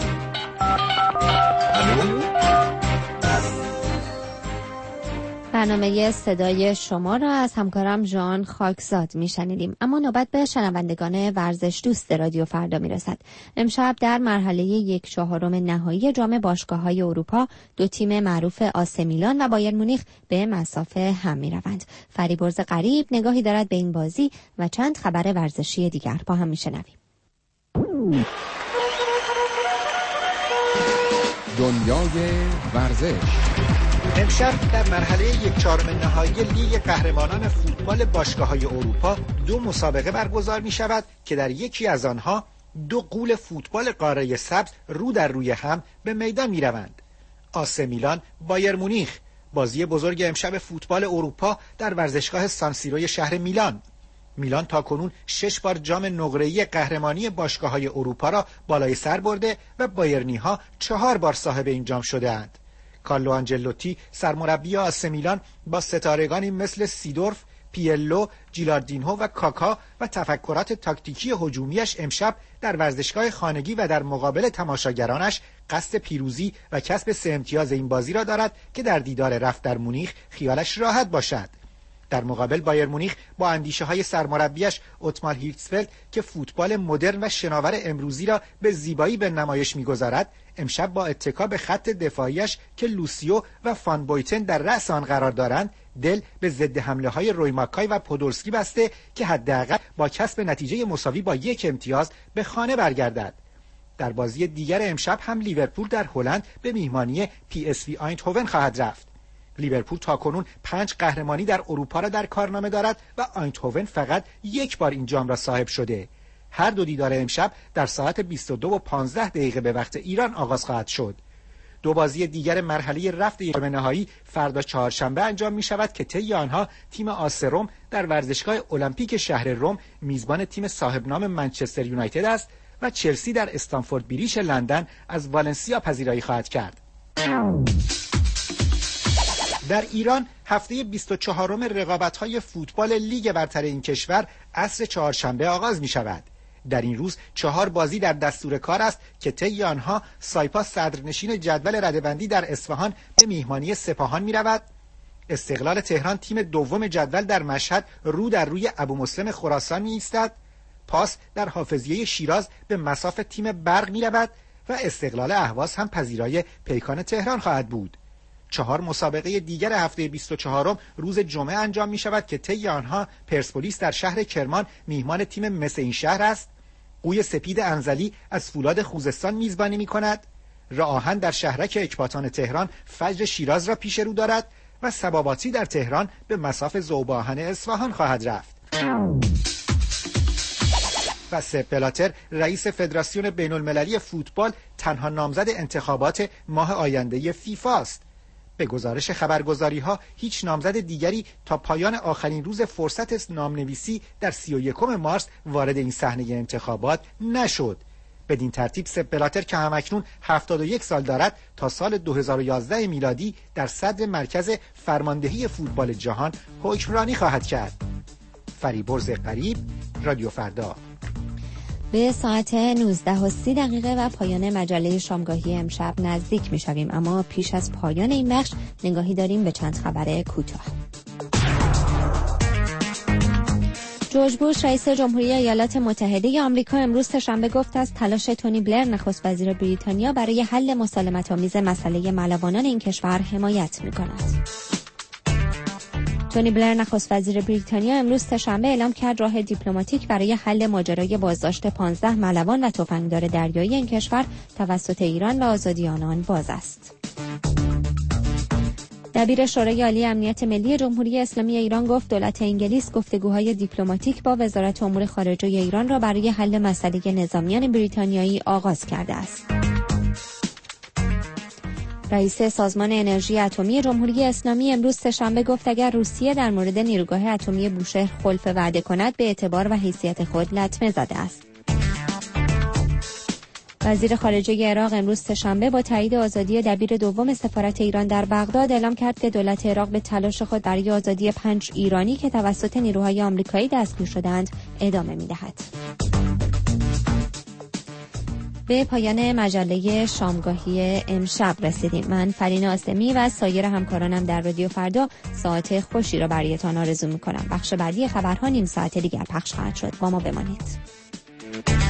برنامه صدای شما را از همکارم ژان خاکزاد میشنیدیم. اما نوبت به شنوندگان ورزش دوست رادیو فردا میرسد. امشب در مرحله 1/4 نهایی جام باشگاه‌های اروپا دو تیم معروف آس میلان و بایر مونیخ به مسافه هم میروند. فریبرز غریب نگاهی دارد به این بازی و چند خبر ورزشی دیگر. با هم میشنویم. دنیای ورزش. امشب در مرحله 1/4 نهایی لیگ قهرمانان فوتبال باشگاه‌های اروپا دو مسابقه برگزار می‌شود که در یکی از آنها دو غول فوتبال قاره سبز رو در روی هم به میدان می‌روند. آس میلان بایر مونیخ، بازی بزرگ امشب فوتبال اروپا در ورزشگاه سانسیروی شهر میلان. میلان تاکنون 6 بار جام نقره‌ای قهرمانی باشگاه‌های اروپا را بالای سر برده و بایرنی‌ها 4 بار صاحب این جام شده‌اند. کارلو آنجلوتی سرمربی آس میلان با ستارگانی مثل سیدورف، پیلو، جیلاردینهو و کاکا و تفکرات تاکتیکی هجومیش امشب در ورزشگاه خانگی و در مقابل تماشاگرانش قصد پیروزی و کسب 3 امتیاز این بازی را دارد که در دیدار رفت در مونیخ خیالش راحت باشد. در مقابل بایر مونیخ با اندیشه‌های سرمربیش اوتمار هیرتزفلد که فوتبال مدرن و شناور امروزی را به زیبایی به نمایش می‌گذارد، امشب با اتکا به خط دفاعیش که لوسیو و فان بویتن در رأس آن قرار دارند، دل به ضد حمله‌های رویماکای و پودولسکی بسته که حداقل با کسب نتیجه مساوی با 1 امتیاز به خانه برگردد. در بازی دیگر امشب هم لیورپول در هلند به میهمانی PSV آیندهوون خواهد رفت. لیورپول تاکنون 5 قهرمانی در اروپا را در کارنامه دارد و آیندهوون فقط 1 بار این جام را صاحب شده. هر دو دیدار امشب در ساعت 22:15 به وقت ایران آغاز خواهد شد. دو بازی دیگر مرحله رفت نهایی فردا چهارشنبه انجام می شود که طی آنها تیم آس روم در ورزشگاه المپیک شهر روم میزبان تیم صاحب نام منچستر یونایتد است و چلسی در استنفورد بریج لندن از والنسیا پذیرایی خواهد کرد. در ایران هفته 24م رقابت‌های فوتبال لیگ برتر این کشور عصر چهارشنبه آغاز می شود. در این روز 4 بازی در دستور کار است که طی آنها سایپا صدرنشین جدول رده‌بندی در اصفهان به میهمانی سپاهان می رود. استقلال تهران تیم دوم جدول در مشهد رو در روی ابومسلم خراسان می ایستد. پاس در حافظیه شیراز به مصاف تیم برق می رود و استقلال اهواز هم پذیرای پیکان تهران خواهد بود. 4 مسابقه دیگر هفته 24م روز جمعه انجام می شود که طی آنها پرسپولیس در شهر کرمان میهمان تیم مس این شهر است. قوی سپید انزلی از فولاد خوزستان میزبانی می کند. رآهن در شهرک اکباتان تهران فجر شیراز را پیش رو دارد و سباباتی در تهران به مصاف ذوب‌آهن اصفهان خواهد رفت. و سپ بلاتر رئیس فدراسیون بین المللی فوتبال تنها نامزد انتخابات ماه آینده فیفا است. به گزارش خبرگزاری‌ها هیچ نامزد دیگری تا پایان آخرین روز فرصت نامنویسی در 31 مارس وارد این صحنه انتخابات نشد. بدین ترتیب سپ بلاتر که همکنون 71 سال دارد تا سال 2011 میلادی در صدر مرکز فرماندهی فوتبال جهان حکمرانی خواهد کرد. فریبرز غریب، رادیو فردا. به ساعت 19:30 و پایان مجله شامگاهی امشب نزدیک می شویم، اما پیش از پایان این بخش نگاهی داریم به چند خبر کوتاه. جورج بوش رئیس جمهوری ایالات متحده آمریکا امروز سه‌شنبه گفت از تلاش تونی بلر نخست وزیر بریتانیا برای حل مسالمت‌آمیز مسئله ملوانان این کشور حمایت می‌کند. تونی بلر نخست وزیر بریتانیا امروز سه‌شنبه اعلام کرد راه دیپلماتیک برای حل ماجرای بازداشت 15 ملوان و تفنگدار دریایی این کشور توسط ایران و آزادی آنان باز است. دبیر شورای عالی امنیت ملی جمهوری اسلامی ایران گفت دولت انگلیس گفتگوهای دیپلماتیک با وزارت امور خارجه ایران را برای حل مسئله نظامیان بریتانیایی آغاز کرده است. رئیس سازمان انرژی اتمی جمهوری اسلامی امروز سه‌شنبه گفت اگر روسیه در مورد نیروگاه اتمی بوشهر خلف وعده کند به اعتبار و حیثیت خود لطمه زده است. وزیر خارجه عراق امروز سه‌شنبه با تایید آزادی دبیر دوم سفارت ایران در بغداد اعلام کرد که دولت عراق به تلاش خود برای آزادی 5 ایرانی که توسط نیروهای آمریکایی دستگیر شدند ادامه می‌دهد. به پایان مجله شامگاهی امشب رسیدیم. من فرین آسمی و سایر همکارانم در رادیو فردا ساعت خوشی را برایتان آرزو می‌کنم. بخش بعدی خبرها نیم ساعت دیگر پخش خواهد شد. با ما بمانید.